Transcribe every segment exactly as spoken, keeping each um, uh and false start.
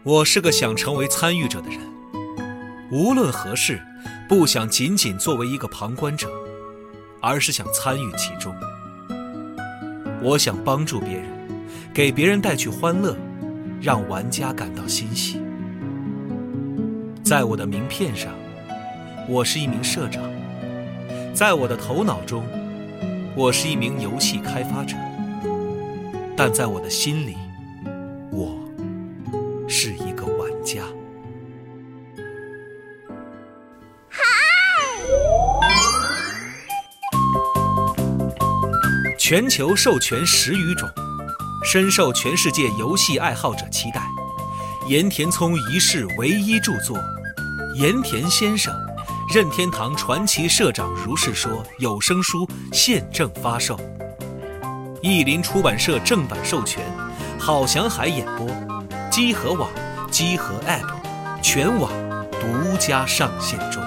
我是个想成为参与者的人，无论何事，不想仅仅作为一个旁观者，而是想参与其中。我想帮助别人，给别人带去欢乐，让玩家感到欣喜。在我的名片上，我是一名社长；在我的头脑中，我是一名游戏开发者；但在我的心里，我是一个玩家。全球授权十余种，深受全世界游戏爱好者期待。盐田聪一世唯一著作《盐田先生任天堂传奇社长如是说》有声书现正发售，译林出版社正版授权，郝祥海演播，机核网、机核 App 全网独家上线中。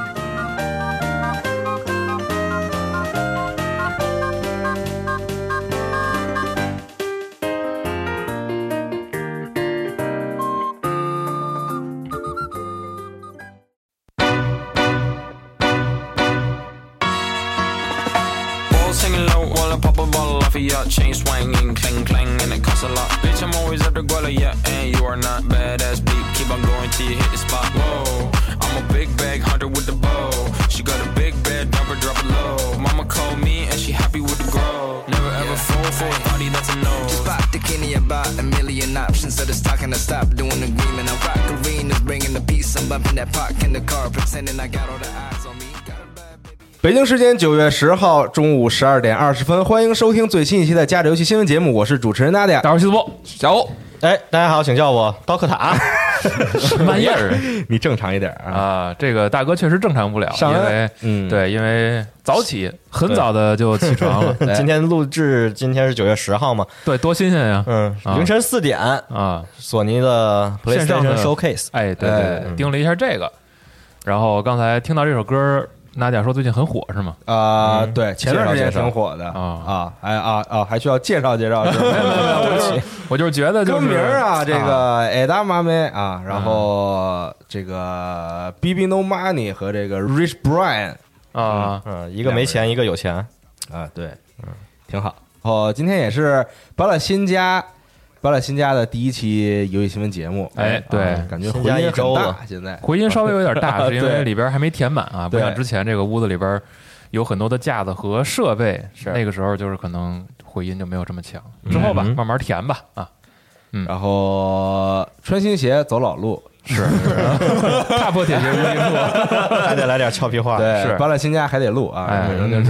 Chain swinging, clang clang, and it costs a lot. Bitch, I'm always at the guala, yeah, and you are not badass beat. Keep on going till you hit the spot. Whoa, I'm a big bag hunter with the bow. She got a big bed, number drop it low. Mama called me and she happy with the grow. Never ever fall for a body that's a no. Just pop the Kenny about a million options. So it's talking to stop doing agreement. I rock arenas, bringing the peace. I'm bumping that park in the car, pretending I got all the eyes on me. 北京时间九月十号中午十二点二十分，欢迎收听最新一期的加里游戏新闻节目，我是主持人娜迪亚。 大伙儿西子波小欧， 哎，大家好，请叫我刀客塔。 什么玩意儿？ 你正常一点啊！ 啊，这个大哥确实正常不了，因为嗯，对，因为早起，很早的就起床了。 今天录制，今天是九月十号嘛？ 对，多新鲜呀！ 嗯，凌晨四点啊， 索尼的 PlayStation Showcase， 哎，对对对，盯了一下这个，然后刚才听到这首歌。娜姐说最近很火是吗？ 啊、呃嗯，对，前段时间挺火的啊啊，还啊啊，还需要介绍介绍是吧？ 没有没有没有，我就是我就是觉得就是歌名啊，这个 Eda Mame 啊，然后这个 B B No Money 和这个 Rich Brian 啊， 嗯，一个没钱，一个有钱啊，对，嗯，挺好。哦，今天也是搬了新家。搬了新家的第一期游戏新闻节目， 哎，对， 啊、感觉回音很大，现在回音稍微有点大，是因为里边还没填满啊，不像之前这个屋子里边有很多的架子和设备，那个时候就是可能回音就没有这么强。之后吧，嗯、慢慢填吧啊。 嗯，然后穿新鞋走老路， 是踏破铁鞋无觅处， 还得来点俏皮话。 对， 是搬了新家还得录啊， 哎、 反正就是。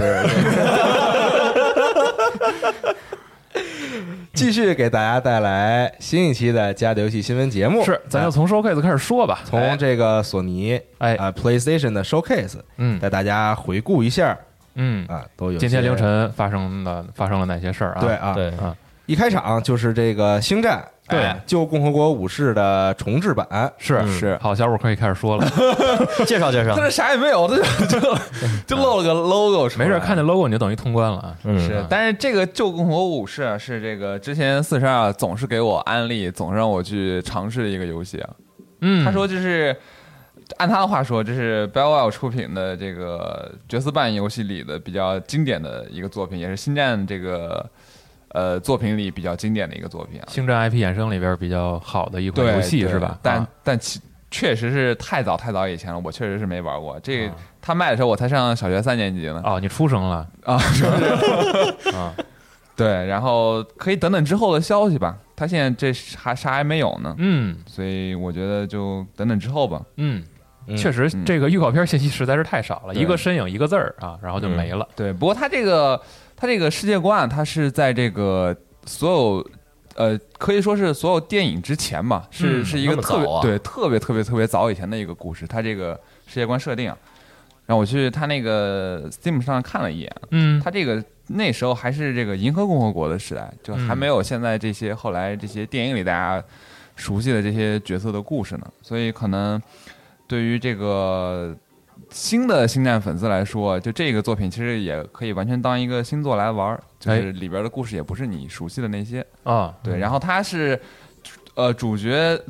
继续给大家带来新一期的家里游戏新闻节目， 是，咱就从 showcase 开始说吧， 从这个索尼哎啊、呃、PlayStation 的 showcase， 嗯，带大家回顾一下， 嗯啊，都有今天凌晨发生了发生了哪些事儿啊？ 对啊， 对啊，一开场就是这个星战。 对， 哎、旧共和国武士的重制版是、 嗯、 是，好，小五可以开始说了， 介绍介绍。 他这啥也没有，他就就就露了个 logo， 没事，看见 logo 你就等于通关了啊。 嗯，是，但是这个旧共和国武士啊，是这个之前四十二总是给我安利，总是让我去尝试的一个游戏啊。 嗯， 他说就是按他的话说，这是 BioWare 出品的这个角色扮演游戏里的比较经典的一个作品，也是星战这个。呃，作品里比较经典的一个作品啊， 星战 I P 衍生里边比较好的一款游戏是吧？ 但、 啊、但其确实是太早太早以前了，我确实是没玩过。这个、啊、他卖的时候我才上小学三年级呢。 哦，你出生了啊？是不是？啊，对，然后可以等等之后的消息吧。他现在这还啥还没有呢。 嗯， 所以我觉得就等等之后吧。 嗯。确实，这个预告片信息实在是太少了， 嗯、 一个身影一个字儿啊，然后就没了。 嗯、对，不过他这个他这个世界观，它是在这个所有呃，可以说是所有电影之前吧，是、 嗯、 是一个特别、 啊、 对特别特别特别早以前的一个故事。他这个世界观设定啊，然后我去他那个 Steam 上看了一眼， 嗯， 他这个那时候还是这个银河共和国的时代，就还没有现在这些后来这些电影里大家熟悉的这些角色的故事呢，所以可能。对于这个新的星战粉丝来说，就这个作品其实也可以完全当一个新作来玩，就是里边的故事也不是你熟悉的那些啊。 对，然后它是呃主角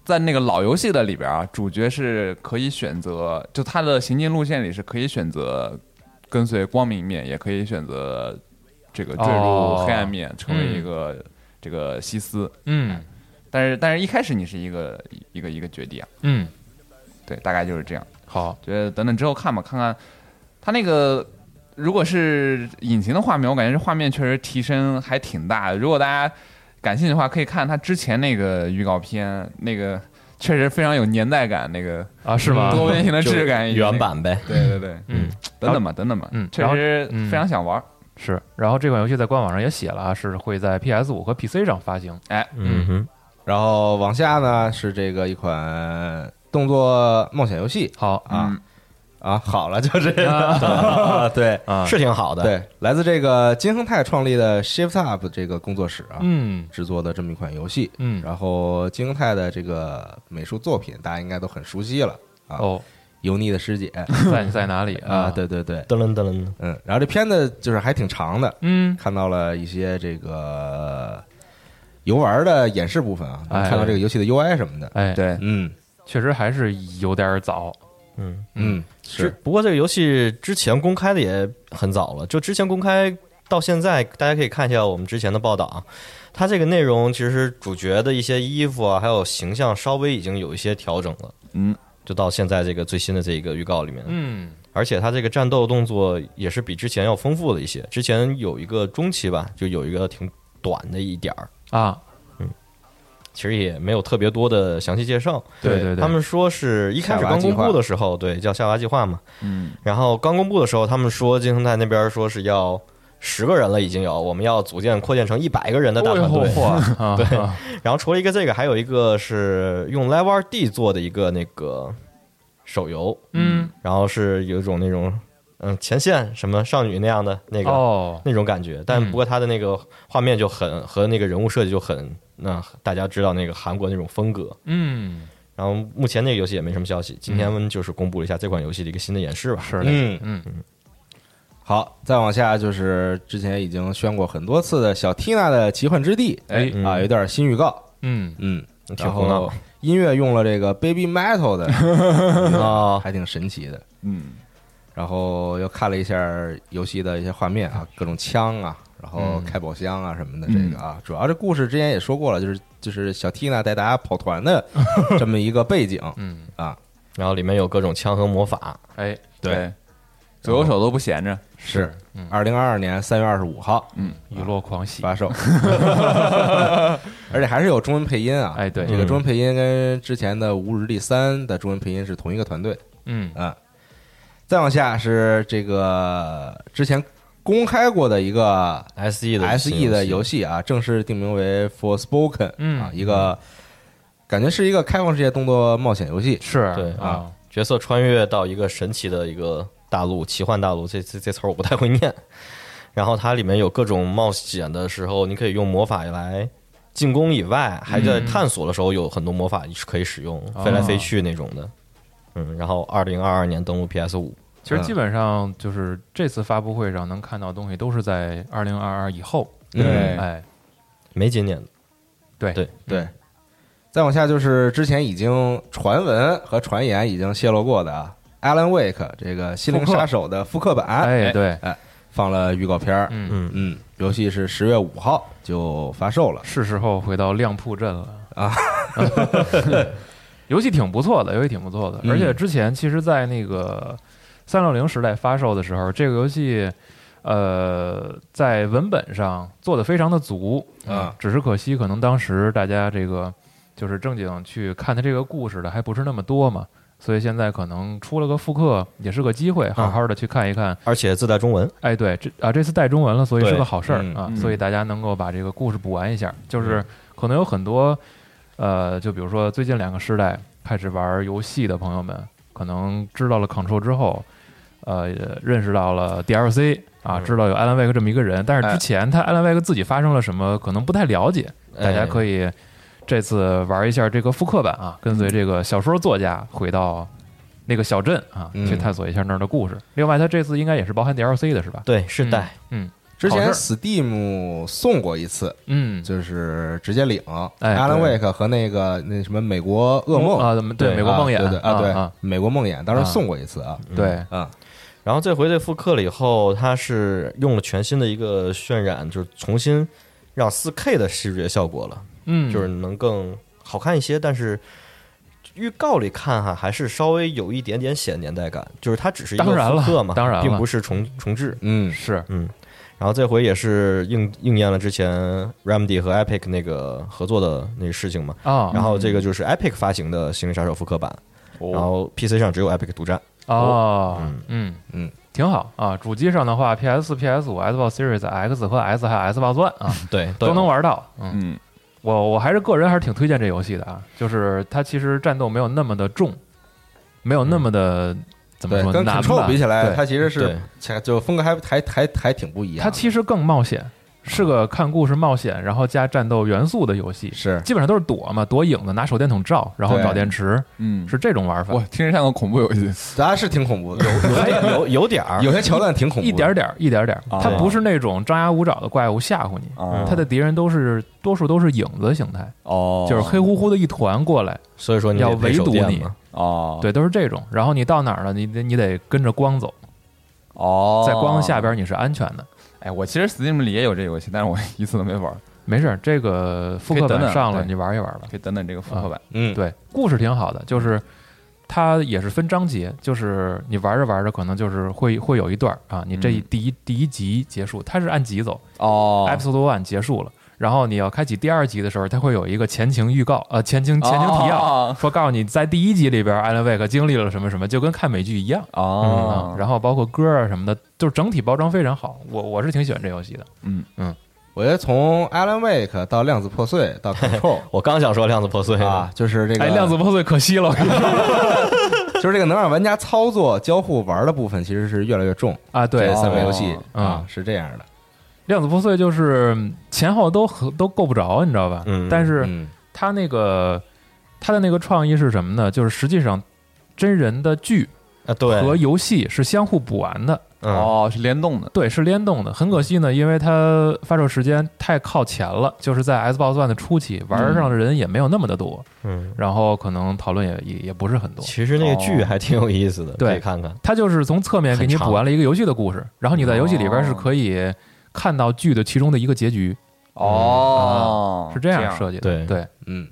在那个老游戏的里边啊，主角是可以选择，就他的行进路线里是可以选择跟随光明面，也可以选择这个坠入黑暗面，哦、成为一个、嗯、这个西斯。 嗯， 但是但是一开始你是一个一个一个绝地啊。 嗯， 对，大概就是这样。 好， 觉得等等之后看吧，看看他那个。如果是引擎的画面，我感觉这画面确实提升还挺大的。如果大家感兴趣的话，可以看他之前那个预告片，那个确实非常有年代感，那个啊是吗？ 多边形的质感， 原版呗。 对对对，嗯，等等吧，等等吧， 嗯， 确实非常想玩。 嗯、是，然后这款游戏在官网上也写了啊，是会在 P S 五 和 P C 上发行。 哎， 嗯哼， 然后往下呢是这个一款动作冒险游戏。 好啊。 嗯啊，好了，就这个，啊、对， 啊，是挺好的。 对，来自这个金亨泰创立的 Shift Up 这个工作室啊， 嗯， 制作的这么一款游戏， 嗯， 然后金亨泰的这个美术作品，大家应该都很熟悉了啊。 哦， 油腻的师姐在在哪里啊？对对对， 噔噔噔， 嗯，然后这片子就是还挺长的， 嗯， 看到了一些这个游玩的演示部分啊，能看到这个游戏的 U I 什么的， 哎， 对， 嗯， 确实还是有点早。 嗯嗯，是。 不过这个游戏之前公开的也很早了，就之前公开到现在，大家可以看一下我们之前的报道啊。它这个内容其实主角的一些衣服啊，还有形象稍微已经有一些调整了。 嗯， 就到现在这个最新的这个预告里面。 嗯， 而且它这个战斗动作也是比之前要丰富了一些。之前有一个中期吧，就有一个挺短的一点儿啊。 其实也没有特别多的详细介绍， 对对对， 他们说是一开始刚公布的时候，对，叫夏娃计划嘛， 嗯， 然后刚公布的时候，他们说金亨泰那边说是要十个人了，已经有，我们要组建扩建成一百个人的大团队， 哦、 对，然后除了一个这个，还有一个是用 Live 二 D 做的一个那个手游， 嗯， 然后是有一种那种。嗯，前线什么少女那样的那个、 哦、 那种感觉，但不过它的那个画面就很和那个人物设计就很，那大家知道那个韩国那种风格， 嗯。 然后目前那个游戏也没什么消息，今天就是公布了一下这款游戏的一个新的演示吧。 是的， 嗯嗯嗯。好，再往下就是之前已经宣过很多次的小 Tina 的奇幻之地， 哎啊，有点新预告， 嗯嗯， 挺胡闹， 音乐用了这个 Baby Metal 的啊， 还挺神奇的， 嗯。 然后又看了一下游戏的一些画面啊，各种枪啊，然后开宝箱啊什么的。这个啊，主要这故事之前也说过了，就是就是小 Tina 带大家跑团的这么一个背景， 嗯啊，然后里面有各种枪和魔法， 哎， 对，左右手都不闲着。 是，二零二二年三月二十五号， 嗯， 雨落狂喜发售，而且还是有中文配音啊。 哎，对， 这个中文配音跟之前的《无日历三》的中文配音是同一个团队。 嗯啊。再往下是这个之前公开过的一个 S E 的 S E 的游戏啊，正式定名为 Forspoken， 嗯啊，一个感觉是一个开放世界动作冒险游戏， 是对啊， 角色穿越到一个神奇的一个大陆，奇幻大陆，这这这词儿我不太会念。然后它里面有各种冒险的时候，你可以用魔法来进攻以外，还在探索的时候有很多魔法是可以使用， 嗯、 飞来飞去那种的。嗯，然后二零二二年登陆 P S 五。 其实基本上就是这次发布会上能看到的东西都是在二零二二以后， 对， 哎， 没今年的， 对对对。再往下就是之前已经传闻和传言已经泄露过的啊 ，Alan Wake 这个心灵杀手的复刻版， 哎对， 哎放了预告片， 嗯嗯嗯，游戏是十月五号就发售了， 是时候回到亮铺镇了啊。 游戏挺不错的，游戏挺不错的，而且之前其实，在那个三六零时代发售的时候，这个游戏，呃，在文本上做的非常的足啊， 只是可惜，可能当时大家这个就是正经去看它这个故事的还不是那么多嘛，所以现在可能出了个复刻，也是个机会，好好的去看一看， 而且自带中文， 哎，对，这啊这次带中文了，所以是个好事儿啊， 嗯、 所以大家能够把这个故事补完一下，就是可能有很多。呃，就比如说最近两个时代开始玩游戏的朋友们，可能知道了 Control 之后，呃，认识到了 D L C 啊，知道有 Alan Wake 这么一个人，但是之前他 Alan Wake 自己发生了什么，可能不太了解。大家可以这次玩一下这个复刻版啊，跟随这个小说作家回到那个小镇啊，去探索一下那儿的故事。另外，他这次应该也是包含 D L C 的是吧？ 对，是带。 嗯。 之前好事 Steam 送过一次， 嗯， 就是直接领哎 Alan 对 Wake 和那个那什么美国噩梦啊，对， 对美国梦魇对对啊，对啊， 美国梦魇当时送过一次啊， 对， 啊， 然后这回这复刻了以后，它是用了全新的一个渲染，就是重新让 四K 的视觉效果了， 嗯， 就是能更好看一些。但是预告里看哈，还是稍微有一点点显年代感，就是它只是一个当然了复刻嘛， 当然了并不是重重置。 嗯， 是， 嗯，然后这回也是应应验了之前 Remedy 和 Epic 那个合作的那个事情嘛。 啊， 然后这个就是 Epic 发行的《心灵杀手》复刻版，然后 P C 上只有 Epic 独占。 哦， 嗯嗯嗯， 挺好啊。主机上的话 ，P S 四、P S 五、Xbox Series X 和 S 还有 Xbox One 啊， 对， 都能。玩到。嗯， 嗯， 我我还是个人还是挺推荐这游戏的啊，就是它其实战斗没有那么的重，没有那么的怎么对，跟说难 Control 吧？ 比起来， 对它其实是对其就风格还还还还挺不一样的。 它其实更冒险，是个看故事冒险，然后加战斗元素的游戏， 是基本上都是躲嘛，躲影子，拿手电筒照，然后对找电池， 嗯， 是这种玩法哇，。听着像个恐怖游戏。 咱啊是挺恐怖的， 有点有有点儿， 有些桥段挺恐怖的， 一点点儿，一点点儿， 啊它不是那种张牙舞爪的怪物吓唬你， 啊它的敌人都是多数都是影子形态， 哦， 就是黑乎乎的一团过来， 所以说你要得配手围堵你电嘛。 哦， 对，都是这种。然后你到哪儿了，你得你得跟着光走， 哦， 在光下边你是安全的。 哎，我其实 Steam 里也有这游戏，但是我一次都没玩， 没事儿，这个复刻可以等等版上了， 对你玩一玩吧。 可以等等这个复刻版。 嗯， 对，故事挺好的，就是它也是分章节，就是你玩着玩着可能就是会会有一段啊，你这一嗯第一第一集结束，它是按集走哦 ，Episode One 结束了。然后你要开启第二集的时候，它会有一个前情预告，呃，前情前情提要， 哦说告诉你在第一集里边，Alan Wake 经历了什么什么，就跟看美剧一样哦啊。，然后包括歌啊什么的，就是整体包装非常好，我我是挺喜欢这游戏的。 嗯我觉得从 Alan Wake 到量子破碎到 Control 我刚想说量子破碎呢啊，就是这个哎，量子破碎可惜了，我跟你说就是这个能让玩家操作、交互、玩的部分，其实是越来越重。 啊，对这，三个游戏哦啊是这样的。 量子破碎就是前后都和都够不着，你知道吧？ 嗯但是嗯， 他那个他的那个创意是什么呢？就是实际上真人的剧啊，对， 和游戏是相互补完的， 嗯， 哦，是联动的。 对，是联动的。很可惜呢，因为它发售时间太靠前了，就是在 Xbox One 的初期，玩上的人也没有那么的多， 嗯， 然后可能讨论也也也不是很多。 其实那个剧还挺有意思的， 对可以看看。 它就是从侧面给你很长补完了一个游戏的故事，然后你在游戏里边是可以看到剧的其中的一个结局， 哦， 是这样设计的。 对对嗯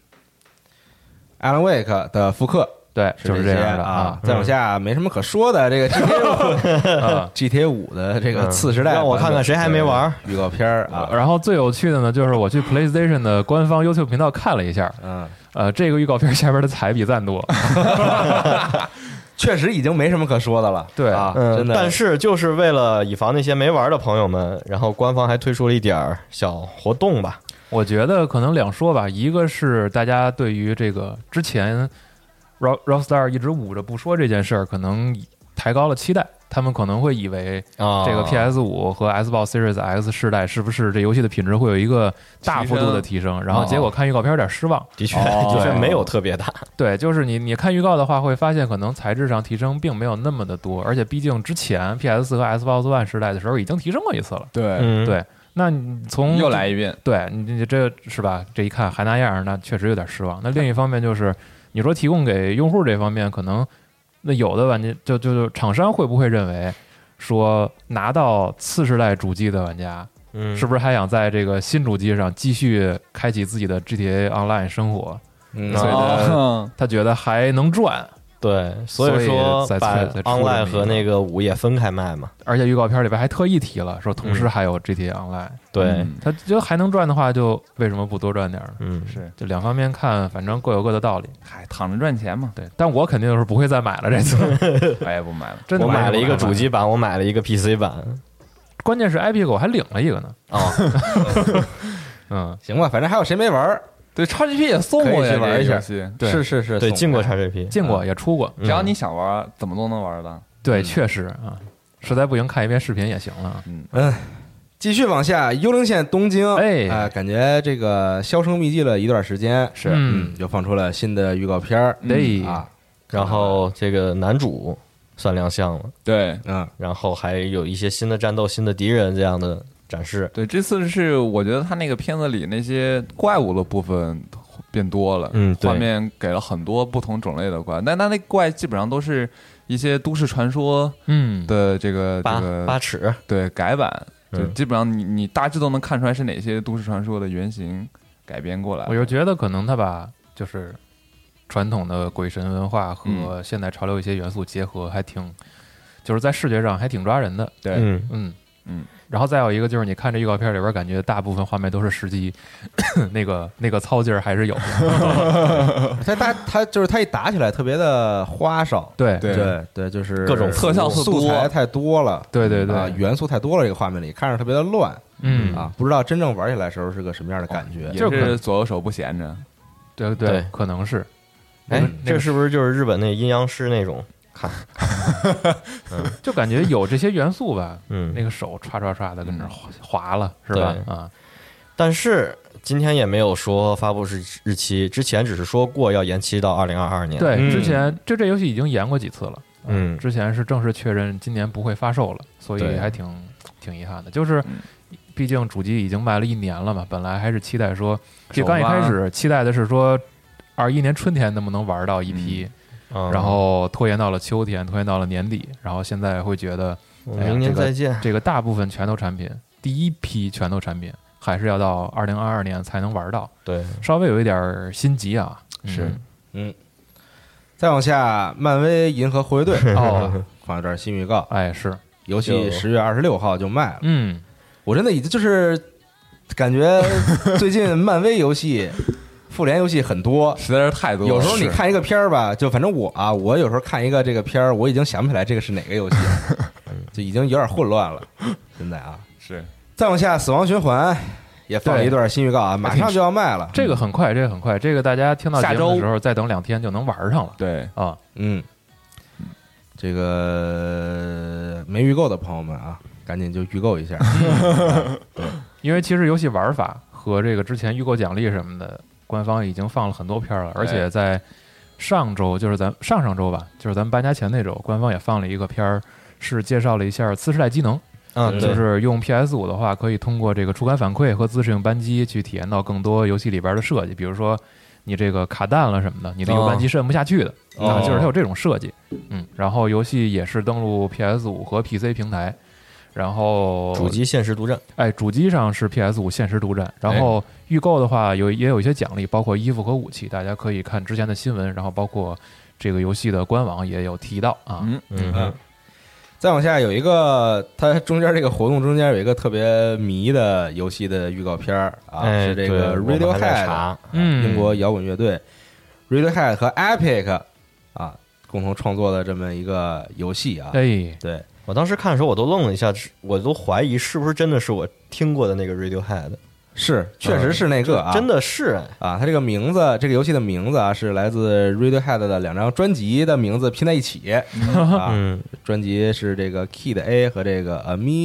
，Alan Wake 的复刻对，就是这些这样的啊。再往下没什么可说的，这个 G T A 五啊。 G T A 五的这个次时代版本， 让我看看谁还没玩对预告片儿啊。 然后最有趣的呢，就是我去 PlayStation 的官方 YouTube 频道看了一下， 嗯， 呃，这个预告片下边的彩比赞多。 确实已经没什么可说的了。 对啊， 嗯， 真的。 但是就是为了以防那些没玩的朋友们，然后官方还推出了一点儿小活动吧。 我觉得可能两说吧，一个是大家对于这个之前 Rock Rockstar 一直捂着不说这件事儿，可能抬高了期待，他们可能会以为啊， 这个 P S 五和 Xbox Series X 世代是不是这游戏的品质会有一个大幅度的提升？然后结果看预告片有点失望。 的确哦的确没有特别大。 对，就是你你看预告的话，会发现可能材质上提升并没有那么的多，而且毕竟之前 P S 和 Xbox One 时代的时候已经提升过一次了。 对， 嗯， 对，那你从又来一遍。 对你你这是吧？这一看还那样，那确实有点失望。那另一方面就是，你说提供给用户这方面，可能那有的玩家就就就厂商会不会认为说拿到次世代主机的玩家， 嗯， 是不是还想在这个新主机上继续开启自己的 G T A Online 生活？ 嗯所以呢哦他觉得还能赚， 对，所所以以说才把才才出这么 online 一个和那个五也分开卖嘛。 而且预告片里边还特意提了，说同时嗯还有 G T A Online。 对， 嗯他觉得还能赚的话，就为什么不多赚点儿呢？ 嗯， 是， 就两方面看，反正各有各的道理。 嗨，躺着赚钱嘛。 对，但我肯定是不会再买了这次， 我也不买了。 真的我买了一个主不机版，我买了一个 P C 版。 买，关键是 Epic 我还领了一个呢。 哦， 嗯， 行吧，反正还有谁没玩儿？ 对，X G P 也送可过呀， 以去玩一下这个游戏对是是是， 对， 送进过过 X G P， 进过也出过， 嗯只要你想玩，怎么都能玩的。 对， 嗯确实啊，实在不行看一遍视频也行了。 嗯， 继续往下，幽灵线东京， 哎啊感觉这个销声匿迹了一段时间， 是嗯，又放出了新的预告片儿对啊， 然后这个男主算亮相了， 对， 嗯， 然后还有一些新的战斗、新的敌人这样的展示。 对，这次是我觉得他那个片子里那些怪物的部分变多了， 嗯， 画面给了很多不同种类的怪，但他那怪基本上都是一些都市传说嗯的这个八这个八尺， 对改版，就嗯基本上你你大致都能看出来是哪些都市传说的原型改编过来的。 我就觉得可能他把就是传统的鬼神文化和现代潮流一些元素结合，还挺就是在视觉上还挺抓人的。 对， 嗯嗯嗯， 然后再有一个就是你看这预告片里边，感觉大部分画面都是实际，那个那个操劲儿还是有的。 他打他就是他一打起来特别的花哨， 对对对对，就是各种特效素多素材太多了， 对对对啊，元素太多了，这个画面里看着特别的乱嗯啊，不知道真正玩起来的时候是个什么样的感觉。 也就是是左右手不闲着。 对对对可能是。 哎那个， 这是不是就是日本那阴阳师那种？看， 就感觉有这些元素吧， 嗯， 那个手唰唰唰的跟那儿划划了，是吧？ 对啊， 但是今天也没有说发布日日期，之前只是说过要延期到二零二二年。 对， 嗯之前就这游戏已经延过几次了，啊嗯之前是正式确认今年不会发售了，所以对还挺挺遗憾的。就是嗯毕竟主机已经卖了一年了嘛，本来还是期待说，就首发刚一开始期待的是说，二一年春天能不能玩到一批， 嗯， 然后拖延到了秋天，拖延到了年底，然后现在会觉得哎呀我明年这个再见。 这个大部分拳头产品，第一批拳头产品还是要到二零二二年才能玩到， 对， 稍微有一点心急啊。 是嗯再往下，漫威银河护卫队哦， 放了段新预告， 哎是， 游戏就十月二十六号就卖了。 嗯， 我真的已经就是感觉最近漫威游戏、复联游戏很多， 实在是太多了。 有时候你是看一个片儿吧，就反正我啊，我有时候看一个这个片儿，我已经想不起来这个是哪个游戏了，就已经有点混乱了。现在啊， 是再往下，《死亡循环》也放了一段新预告啊，马上就要卖了。 这个很快，这个很快，这个大家听到节目下周的时候，再等两天就能玩上了对， 啊。 嗯，这个没预购的朋友们啊，赶紧就预购一下。 因为其实游戏玩法和这个之前预购奖励什么的，官方已经放了很多片了，而且在上周，就是咱上上周吧，就是咱们搬家前那周，官方也放了一个片儿，是介绍了一下次世代机能。 嗯， 就对， 是用 P S 五的话，可以通过这个触感反馈和自适应扳机去体验到更多游戏里边的设计，比如说你这个卡弹了什么的，你的 U 扳机是摁不下去的、 哦啊，就是它有这种设计。嗯，然后游戏也是登陆 P S 五和 P C 平台，然后主机限时独占。 哎，主机上是 P S 五限时独占，然后预购的话有也有一些奖励，包括衣服和武器，大家可以看之前的新闻，然后包括这个游戏的官网也有提到啊。 嗯嗯嗯，再往下有一个，它中间这个活动中间有一个特别迷的游戏的预告片儿啊， 哎， 是这个对我们还在 Radiohead， 查， 嗯英国摇滚乐队 Radiohead 和 Epic 啊共同创作的这么一个游戏啊。 哎， 对， 我当时看的时候我都愣了一下，我都怀疑是不是真的是我听过的那个 Radiohead， 是，确实是那个啊， 真的是哎， 啊，它这个名字，这个游戏的名字啊，是来自 Radiohead 的两张专辑的名字拼在一起啊。 嗯， 专辑是这个 Kid A 和这个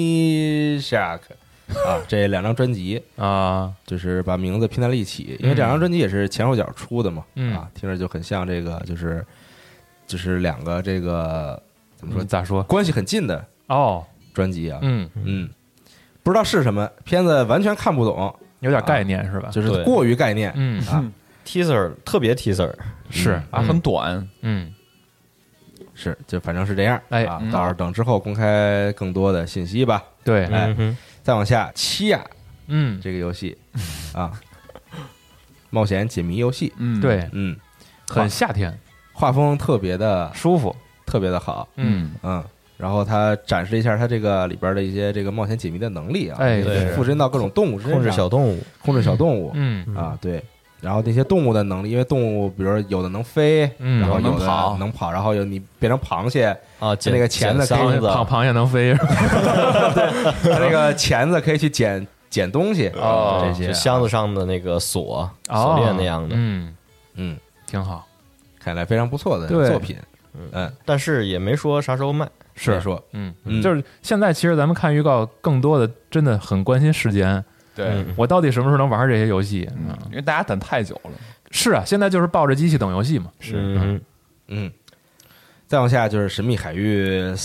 Amishak 啊，这两张专辑啊， 就是把名字拼在了一起，因为这两张专辑也是前后脚出的嘛， 嗯啊，听着就很像这个，就是就是两个这个怎么说你咋说？ 关系很近的哦， 专辑啊， 嗯， 嗯，不知道是什么片子，完全看不懂， 有点概念是吧？ 就是对过于概念嗯， 啊， teaser 特别 teaser， 是啊，很短， 嗯， 是就反正是这样， 哎啊， 嗯到时候等之后公开更多的信息吧。 对， 哎嗯哼， 再往下，七亚嗯， 这个游戏啊，冒险解谜游戏， 嗯， 对， 嗯， 很夏天， 画风特别的舒服， 特别的好， 嗯， 嗯，然后它展示了一下它这个里边的一些这个冒险解谜的能力啊， 哎对附身到各种动物身上， 控制小动物， 控制小动物嗯啊，对。然后那些动物的能力，因为动物，比如说有的能飞， 嗯然后有的能跑能跑，然后有你变成螃蟹， 啊， 那个钳子可以箱子， 螃螃蟹能飞， 它那个钳子可以去捡捡东西， 哦这些就箱子上的那个锁哦锁链那样的， 嗯， 嗯， 挺好， 看来非常不错的对作品，嗯， 但是也没说啥时候卖。 是说， 嗯， 嗯就是现在其实咱们看预告，更多的真的很关心时间， 对， 嗯我到底什么时候能玩这些游戏？ 嗯嗯， 因为大家等太久了， 是啊，现在就是抱着机器等游戏嘛， 是，嗯嗯，再往下就是《神秘海域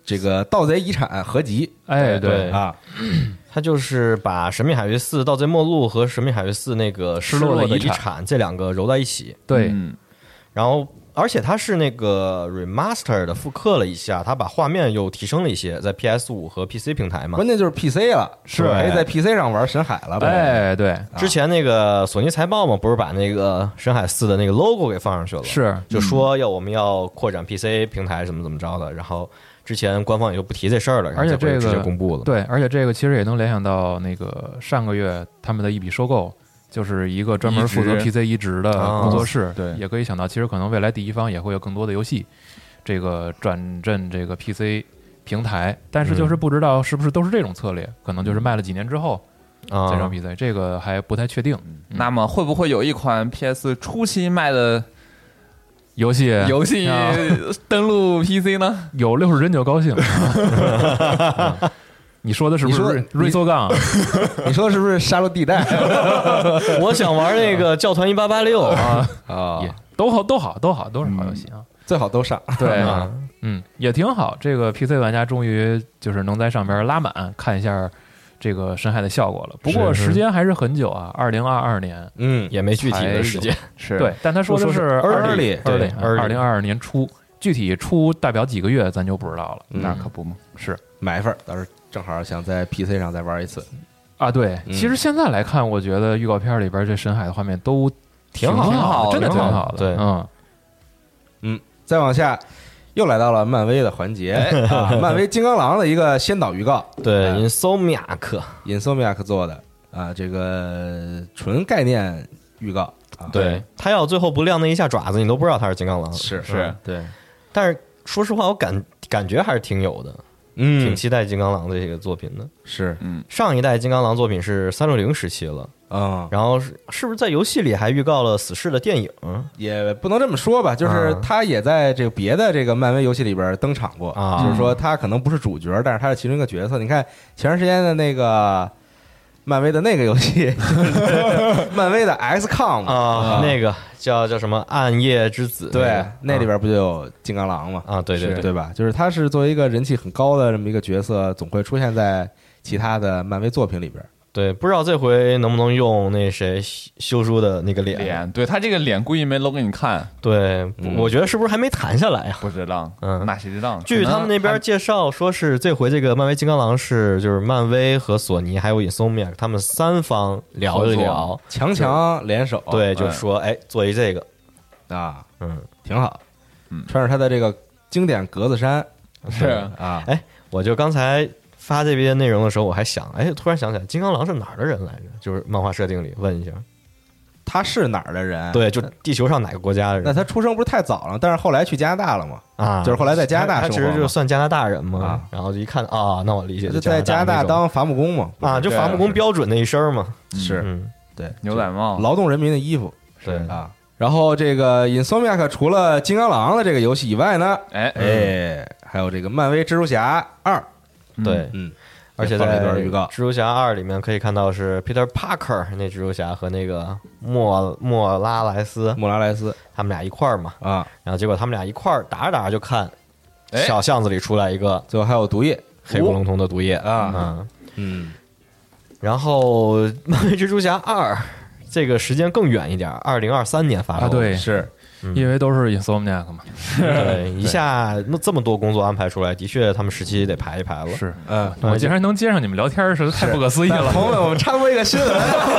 这个盗贼遗产合集， 哎， 对啊， 它就是把《神秘海域四》《盗贼末路》和《神秘海域四》那个失落的遗失落的遗产产这两个揉在一起， 对， 嗯然后而且它是那个 remaster 的复刻了一下，它把画面又提升了一些，在 P S 五 和 P C 平台嘛。 关键就是 P C 了， 是可以在 P C 上玩深海了呗。 哎，对， 之前那个索尼财报嘛，不是把那个深海四的那个 logo 给放上去了， 是就说要我们要扩展 P C 平台，怎么怎么着的。然后之前官方也就不提这事儿了，然后而且这个直接公布了。 对，而且这个其实也能联想到那个上个月他们的一笔收购，就是一个专门负责移植 P C 移植的工作室。 对也可以想到，其实可能未来第一方也会有更多的游戏，这个转阵这个 P C 平台，但是就是不知道是不是都是这种策略，可能就是卖了几年之后啊再上 P C，、这个还不太确定。 那么会不会有一款 P S 初期卖的游戏游戏啊登陆 P C 呢？ 有六十帧就高兴。嗯你说的是不是你说瑞瑞索杠？ 你说是不是杀戮地带我想玩那个教团一八八六啊， 啊也都好，都好，都好，都是好游戏啊。 最好都上。 对啊， 嗯，也挺好。这个 P C 玩家终于就是能在上边拉满看一下这个深海的效果了。不过时间还是很久啊，二零二二年。 嗯， 也没具体的时间。 是对，但他说的说是是 early，对二 early 零二二年初，具体初代表几个月咱就不知道了。 嗯那可不嘛。 是买一份儿，到时候正好想在 P C 上再玩一次。 啊，对， 嗯其实现在来看，我觉得预告片里边这深海的画面都挺好好的，真的挺好挺好的。 对嗯， 嗯，再往下又来到了漫威的环节啊，漫威金刚狼的一个先导预告， 对哎 ，Insomniac， Insomniac 做的啊，这个纯概念预告啊， 对，他要最后不亮那一下爪子，你都不知道他是金刚狼。 是是对， 但是说实话，我感感觉还是挺有的， 嗯挺期待金刚狼的这个作品的。 是上一代金刚狼作品是三六零时期了， 啊， 然后是是不是在游戏里还预告了死侍的电影？ 也不能这么说吧，就是啊他也在这个别的这个漫威游戏里边登场过， 啊就是说他可能不是主角，但是他是其中一个角色。你看前段时间的那个漫威的那个游戏，就是漫威的 X COM 啊，那个叫叫什么暗夜之子？ 对那个， 那里边不就有金刚狼吗？ 啊，对对是对吧？就是他是作为一个人气很高的这么一个角色，总会出现在其他的漫威作品里边。 对，不知道这回能不能用那谁修书的那个脸？ 脸，对他这个脸故意没露给你看， 对， 嗯我觉得是不是还没谈下来呀？ 不知道， 嗯那谁知道？ 据他们那边介绍，说是这回这个漫威金刚狼是就是漫威和索尼还有 Insomniac 他们三方聊一聊， 强强联手， 对，就说哎做一这个， 啊， 嗯， 挺好。 嗯穿着他的这个经典格子衫是啊， 哎，我就刚才发这边内容的时候，我还想，哎，突然想起来，金刚狼是哪儿的人来着？就是漫画设定里问一下， 他是哪儿的人？， 对，就地球上哪个国家的人？ 那他出生不是太早了，但是后来去加拿大了嘛， 啊， 就是后来在加拿大他他其实就生活嘛算加拿大人嘛啊， 然后就一看啊，那我理解， 就在加拿大那种当伐木工嘛， 啊，就伐木工标准那一身嘛， 是嗯， 对牛仔帽， 劳动人民的衣服对啊。然后这个 Insomniac 除了金刚狼的这个游戏以外呢， 哎哎，还有这个漫威蜘蛛侠二， 对， 嗯， 而且也放了在一段预告蜘蛛侠二里面可以看到是 Peter Parker 那蜘蛛侠和那个莫莫拉莱斯莫拉莱斯他们俩一块儿嘛， 啊， 然后结果他们俩一块儿打着打着就看哎小巷子里出来一个最后还有毒液黑咕隆咚的毒液啊嗯， 嗯， 然后漫威蜘蛛侠二这个时间更远一点，二零二三年发售啊，对， 是因为都是 Insomniac 嘛， 对，一下那这么多工作安排出来，的确他们时期得排一排了。 是， 嗯， 我竟然能接上你们聊天，实在太不可思议了。 朋友们，我们插播一个新闻，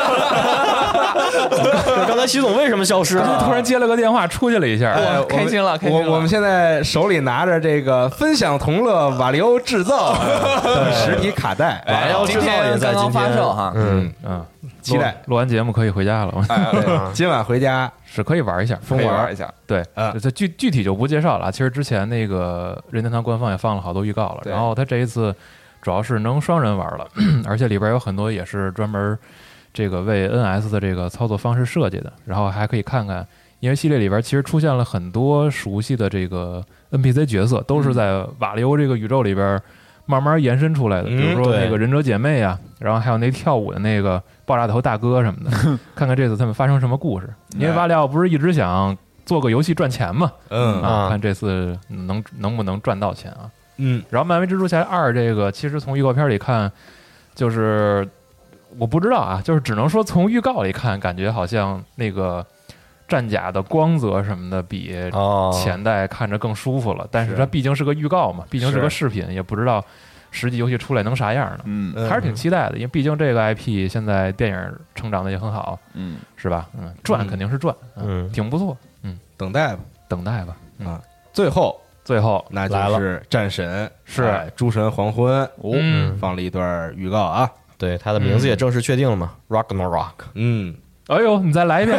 刚才习总为什么消失了？ 突然接了个电话，出去了一下， 哎我们开心了开心了我我们现在手里拿着这个分享同乐瓦力欧制造的实体卡带， 哎要今制造也天刚刚在今天发售哈， 嗯， 嗯， 期待录录完节目可以回家了， 今晚回家是可以玩一下， 可以玩一下， 对， 啊这这具具体就不介绍了。其实之前那个任天堂官方也放了好多预告了， 对然后他这一次主要是能双人玩了，而且里边有很多也是专门这个为 N S 的这个操作方式设计的，然后还可以看看，因为系列里边其实出现了很多熟悉的这个 N P C 角色，都是在瓦力欧这个宇宙里边慢慢延伸出来的，比如说对那个忍者姐妹啊，然后还有那跳舞的那个爆炸头大哥什么的，看看这次他们发生什么故事。因为瓦里奥不是一直想做个游戏赚钱嘛， 嗯啊， 啊看这次能能不能赚到钱啊？ 嗯， 然后漫威蜘蛛侠二这个，其实从预告片里看，就是我不知道啊，就是只能说从预告里看，感觉好像那个战甲的光泽什么的比哦， 前代看着更舒服了。但是它毕竟是个预告嘛，毕竟是个视频，也不知道实际游戏出来能啥样呢。 嗯还是挺期待的，因为毕竟这个 I P 现在电影成长的也很好， 嗯， 是吧？嗯，赚肯定是赚， 嗯挺不错。嗯， 等待吧。 等待吧。嗯啊，最后最后那就来了是战神， 是哎诸神黄昏， 嗯放了一段预告啊。 对，他的名字也正式确定了嘛，Ragnarok。 嗯， 哎呦，你再来一遍，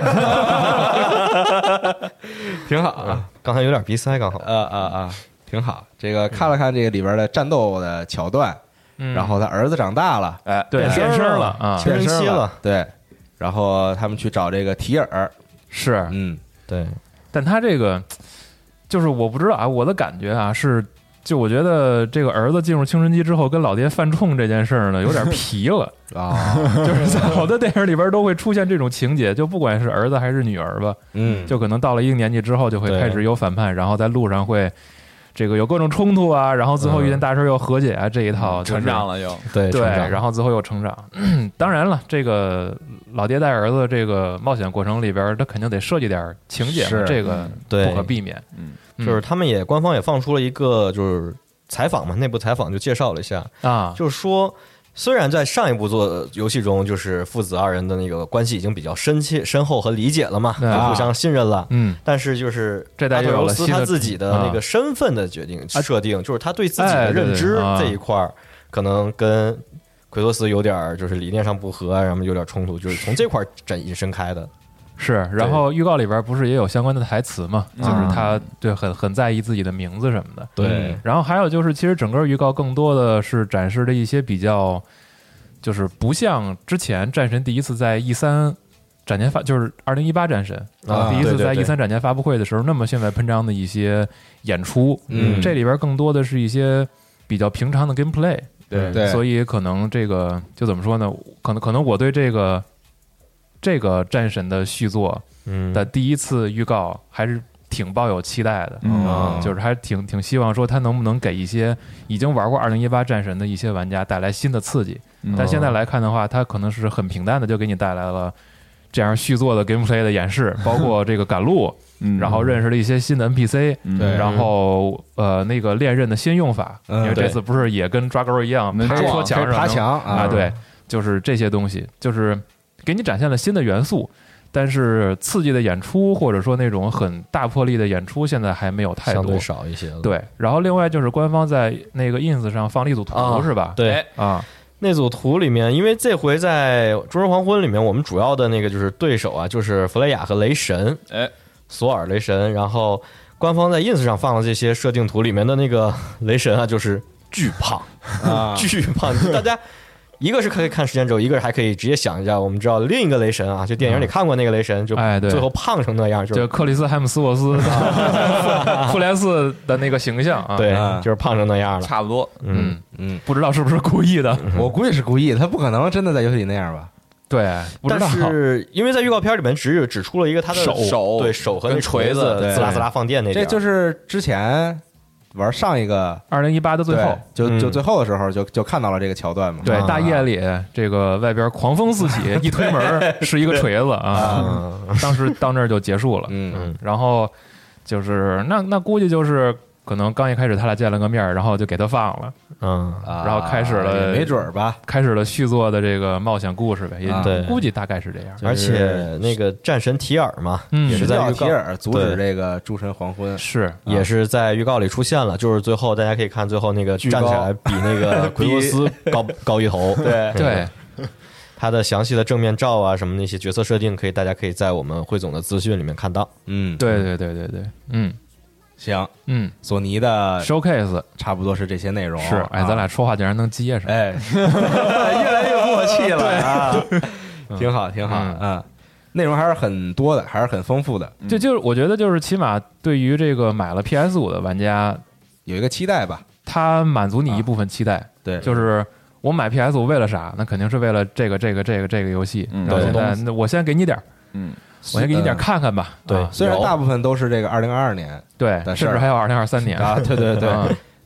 挺好啊。 刚才有点鼻塞，刚好。 啊啊啊，挺好。这个看了看这个里边的战斗的桥段， 嗯然后他儿子长大了， 哎， 对变身变身了了啊， 青春期了变身了，对。然后他们去找这个提尔， 是， 嗯， 对， 但他这个就是我不知道啊，我的感觉啊是，就我觉得这个儿子进入青春期之后跟老爹犯冲这件事儿呢，有点皮了啊， 就是在好多电影里边都会出现这种情节，就不管是儿子还是女儿吧， 嗯， 就可能到了一个年纪之后就会开始有反叛，然后在路上会这个有各种冲突啊，然后最后遇见大事又和解啊，这一套就是成长了又， 对对， 成长然后最后又成长。当然了，这个老爹带儿子这个冒险过程里边，他肯定得设计点情节嘛， 是这个对不可避免。 嗯， 嗯就是他们也官方也放出了一个就是采访嘛，内部采访就介绍了一下， 啊， 就是说。虽然在上一部做游戏中，就是父子二人的那个关系已经比较深切、深厚和理解了嘛， 对就互相信任了。 嗯， 但是就是这代又有了阿特柔斯新的他自己的那个身份的决定啊设定，就是他对自己的哎对认知对啊这一块儿，可能跟奎托斯有点儿就是理念上不合，然后有点冲突，就是从这块儿展引申开的。 是。然后预告里边不是也有相关的台词嘛？ 嗯就是他对很很在意自己的名字什么的。 对， 然后还有就是，其实整个预告更多的是展示了一些比较，就是不像之前战神第一次在 E 三展前发，就是二零一八战神啊第一次在对对对 E 三展前发布会的时候那么血脉喷张的一些演出。 嗯这里边更多的是一些比较平常的 gameplay。 对对， 所以可能这个就怎么说呢？可能可能我对这个这个战神的续作嗯的第一次预告还是挺抱有期待的。 嗯啊，就是还挺挺希望说他能不能给一些已经玩过二零一八战神的一些玩家带来新的刺激。 嗯但现在来看的话，它可能是很平淡的就给你带来了这样续作的 gameplay 的演示，包括这个赶路， 嗯然后认识了一些新的 N P C， 嗯对然后呃那个链刃的新用法， 嗯因为这次不是也跟抓钩一样能撞爬戳墙可以爬上能墙啊，对，就是这些东西，就是给你展现了新的元素。但是刺激的演出，或者说那种很大魄力的演出，现在还没有太多相对。少一些了。 对，然后另外就是官方在那个 ins 上放了一组图， 啊是吧？ 对， 啊， 那组图里面，因为这回在《诸神黄昏》里面，我们主要的那个就是对手啊，就是弗雷亚和雷神， 哎， 索尔雷神。然后官方在 ins 上放了这些设定图里面的那个雷神啊，就是巨胖， 啊， 巨胖。大家一个是可以看时间轴，一个是还可以直接想一下，我们知道另一个雷神啊，就电影里看过那个雷神，就哎对最后胖成那样，就就克里斯海姆斯沃斯复复联四的那个形象啊， 对啊， 就是胖成那样了。 差不多， 嗯， 嗯， 嗯， 不知道是不是故意的， 我估计是故意的，他不可能真的在游戏里那样吧？ 对，不知但道。 是因为在预告片里面只指出了一个他的手手，对手和那跟锤子子对滋啦滋啦放电那点儿， 这就是之前玩上一个二零一八的最后， 对就就嗯最后的时候就就看到了这个桥段嘛。 对， 啊大夜里这个外边狂风四起，一推门是一个锤子啊， 嗯当时到那儿就结束了。 嗯嗯然后就是那那估计就是可能刚一开始他俩见了个面儿，然后就给他放了， 嗯啊， 然后开始了也没准儿吧？ 开始了续作的这个冒险故事呗，也啊对估计大概是这样。 而且那个战神提尔嘛， 嗯也是在预告叫提尔阻止对这个诸神黄昏， 是也是在预告里出现了，就是最后大家可以看最后那个巨高站起来比那个奎托斯高高一头， 对对， 他的详细的正面照啊什么那些角色设定，可以大家可以在我们汇总的资讯里面看到。 嗯， 对对对对对，嗯行， 嗯索尼的 ，showcase 差不多是这些内容。 是，哎，咱俩啊说话竟然能接上， 哎，越来越默契了啊，挺好，挺好嗯啊，内容还是很多的，还是很丰富的， 就就是我觉得就是起码对于这个买了 P S 五的玩家， 有一个期待吧。 它满足你一部分期待， 对， 就是我买 P S 五为了啥？那肯定是为了这个这个这个这个游戏。 嗯然后现在对那我先给你点儿， 嗯， 我先给你点儿嗯看看吧。 对啊虽然有大部分都是这个二零二二年对， 的事儿甚至还有二零二三年啊，对对对， 嗯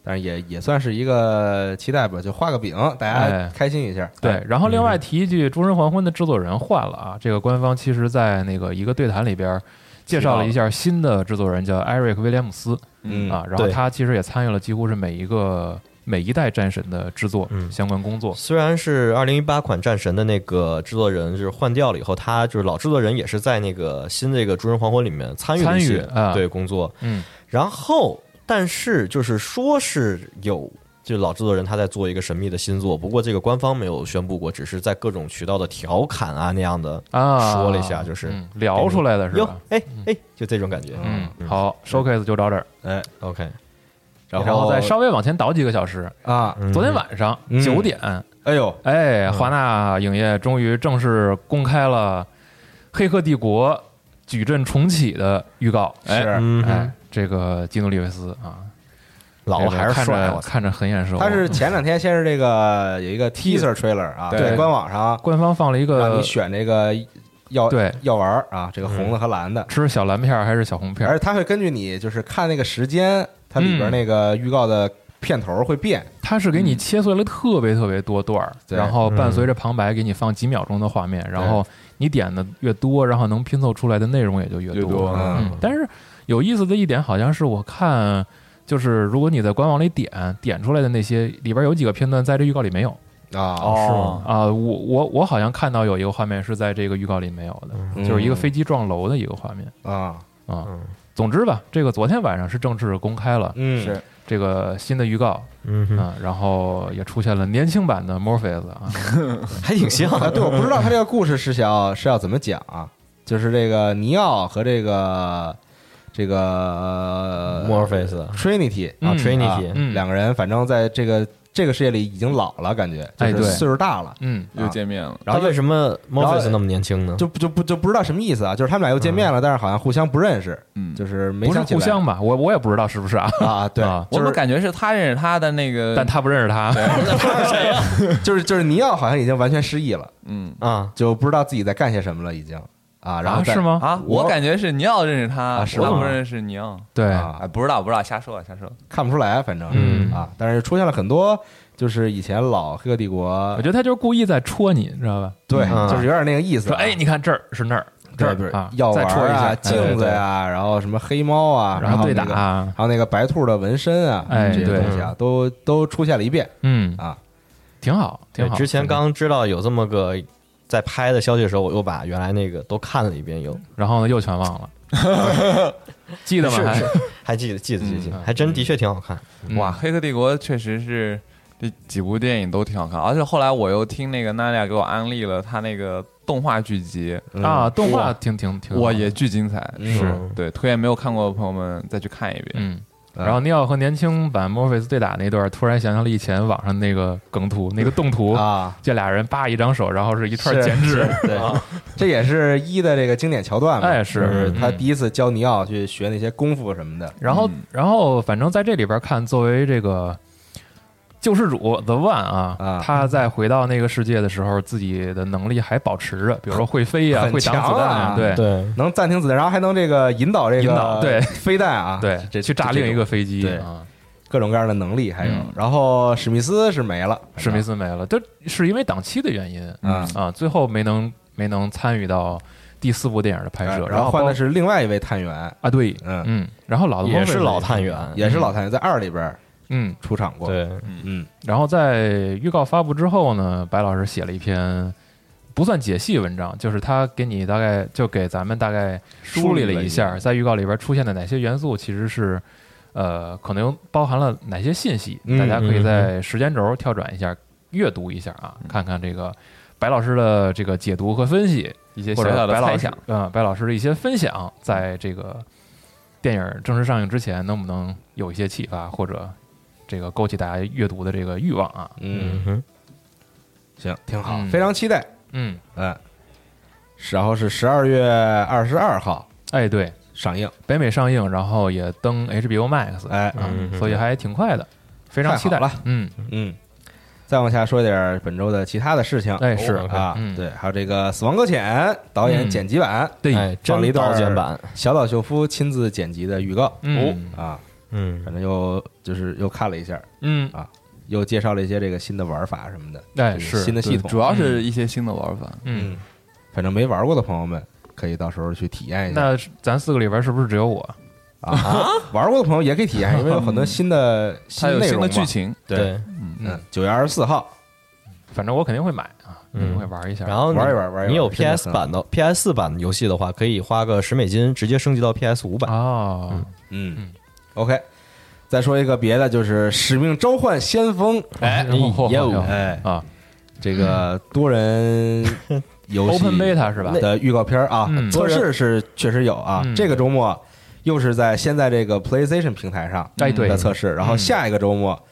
但是也也算是一个期待吧，就画个饼，大家哎开心一下。 对，然后另外提一句，《诸神黄昏》的制作人换了啊，这个官方其实在那个一个对谈里边介绍了一下新的制作人，叫艾瑞克·威廉姆斯嗯啊，然后他其实也参与了几乎是每一个每一代战神的制作嗯相关工作。 虽然是二零一八款战神的那个制作人就是换掉了以后，他就是老制作人也是在那个新这个《诸神黄昏》里面参与了一些参与啊对工作， 嗯， 然后但是就是说是有。就老制作人他在做一个神秘的新作，不过这个官方没有宣布过，只是在各种渠道的调侃啊那样的啊说了一下，就是嗯聊出来的是哟吧？， 哎哎，就这种感觉。 嗯，好，showcase 就到这儿， 哎， ，OK， 然然后再稍微往前倒几个小时， 啊， 嗯昨天晚上嗯九点， 哎呦， 哎，华纳影业终于正式公开了《黑客帝国》矩阵重启的预告。 哎是嗯哎哼，， 这个基努里维斯啊， 老这个看还是帅，我操！ 着看着很眼熟。 他是前两天先是这个有一个 teaser trailer 啊， 对在官网上官方放了一让个你选这个药对药丸儿啊，这个红的和蓝的， 吃小蓝片儿还是小红片儿， 而且它会根据你就是看那个时间，它里边嗯那个预告的片头会变。 它是给你切碎了特别特别多段儿， 对然后伴随着旁白给你放几秒钟的画面，然后你点的越多，然后能拼凑出来的内容也就越越多嗯嗯，但是有意思的一点好像是我看，就是如果你在官网里点点出来的那些里边有几个片段在这预告里没有啊， 哦， 啊，我我我好像看到有一个画面是在这个预告里没有的， 嗯就是一个飞机撞楼的一个画面啊， 啊。 嗯总之吧，这个昨天晚上是正式公开了嗯， 是这个新的预告嗯哼， 啊，然后也出现了年轻版的 Morpheus 啊， 还挺像啊，对，我不知道他这个故事是想要是要怎么讲啊，就是这个尼奥和这个这个呃 Morpheus 啊 Trinity 嗯 ，Trinity， 嗯两个人，反正在这个这个世界里已经老了，感觉就哎对是岁数大了， 嗯又见面了， 他然后为什么然后 Morpheus 那么年轻呢？ 就就不就不知道什么意思啊，就是他们俩又见面了，但是好像互相不认识， 嗯， 就是没不是想起来互相吧？我我也不知道是不是啊， 啊，对啊， 我们感觉是他认识他的那个， 但他不认识他， 就是就是尼奥好像已经完全失忆了， 嗯啊， 就不知道自己在干些什么了，已经啊，然后再啊是吗？ 啊， 我我感觉是尼奥认识他， 啊是吗我不认识尼奥， 对， 啊哎，不知道不知道，瞎说瞎说， 看不出来，反正嗯啊，但是出现了很多就是以前老黑客帝国我觉得他就是故意在戳你，你知道吧？ 对， 嗯就是有点那个意思说， 啊， 哎，你看这儿是那儿，这对对儿啊， 药丸再戳一下啊、镜子呀，然后什么黑猫啊， 然后对打那个啊， 还有那个白兔的纹身啊，这些哎对东西啊，都都出现了一遍嗯， 啊。 挺好，挺好。 之前刚知道有这么个在拍的消息的时候，我又把原来那个都看了一遍，又然后呢又全忘了，记得吗？还是是还记得记得记得记得嗯， 还真的确挺好看。 嗯哇，《黑客帝国》确实是这几部电影都挺好看，而且后来我又听那个娜俩给我安利了他那个动画剧集， 嗯啊，动画哇挺挺挺好， 哇，也巨精彩， 嗯是对，推荐没有看过的朋友们再去看一遍。 嗯。 嗯然后尼奥和年轻版墨菲斯对打那段，突然想象了以前网上那个梗图，那个动图， 啊， 这俩人扒一张手，然后是一串是剪纸， 对，这也是一的这个经典桥段嘛。 哎是就是他嗯第一次教尼奥去学那些功夫什么的。 然后嗯然后反正在这里边看，作为这个救世主 The One 啊， 啊他在回到那个世界的时候，自己的能力还保持着，比如说会飞呀、 很会挡子弹强啊对对， 能暂停子弹，然后还能这个引导这引导个对飞弹啊， 对， 这去炸另一个飞机对啊。 各种各样的能力还有嗯。 然后史密斯是没了， 史密斯没了，这是因为档期的原因嗯啊，最后没能没能参与到第四部电影的拍摄，后包哎然后换的是另外一位探员， 啊，对， 嗯， 嗯，然后老的也是老探， 探员， 也是老探员，在二里边嗯， 出场过。， 对， 嗯然后在预告发布之后呢，白老师写了一篇不算解析文章，就是他给你大概就给咱们大概梳理了一下，在预告里边出现的哪些元素其实是呃可能包含了哪些信息， 嗯大家可以在时间轴跳转一下，阅读一下啊，看看这个白老师的这个解读和分析， 一些或者小小的白老师猜想， 啊、白老师的一些分享，在这个电影正式上映之前，能不能有一些启发，或者这个勾起大家阅读的这个欲望啊？ 嗯， 哼， 行，挺好， 嗯非常期待。 嗯， 嗯，然后是十二月二十二号哎，对， 上映， 北美上映，然后也登 H B O Max， 哎， 嗯， 嗯所以还挺快的，非常期待太好了。 嗯， 嗯，再往下说点本周的其他的事情。 哎，是哦啊， 嗯对，还有这个《死亡搁浅》导演嗯剪辑版， 对， 哎，真放了一段导剪版， 小岛秀夫亲自剪辑的预告嗯， 啊， 嗯反正又就是又看了一下， 嗯啊，又介绍了一些这个新的玩法什么的， 哎这个是新的系统， 对主要是一些新的玩法。 嗯， 反正没玩过的朋友们可以到时候去体验一下。 那咱四个里边是不是只有我？ 啊，玩过的朋友也可以体验，因为有很多新的新它有新内容嘛的剧情， 对，嗯，九月二十四号， 反正我肯定会买啊，肯定嗯会玩一下。 然后你玩一玩玩一玩你有真的 P S 很好版的 P S 四版的游戏的话，可以花个十美金直接升级到 P S 五版。 哦， 嗯 OK，再说一个别的，就是《使命召唤：先锋》， 哎哟哎啊， 这个多人游戏 Open Beta 是吧？ 的预告片啊嗯， 测试是确实有啊嗯， 这个周末又是在现在这个 PlayStation 平台上哎对的测试，然后下一个周末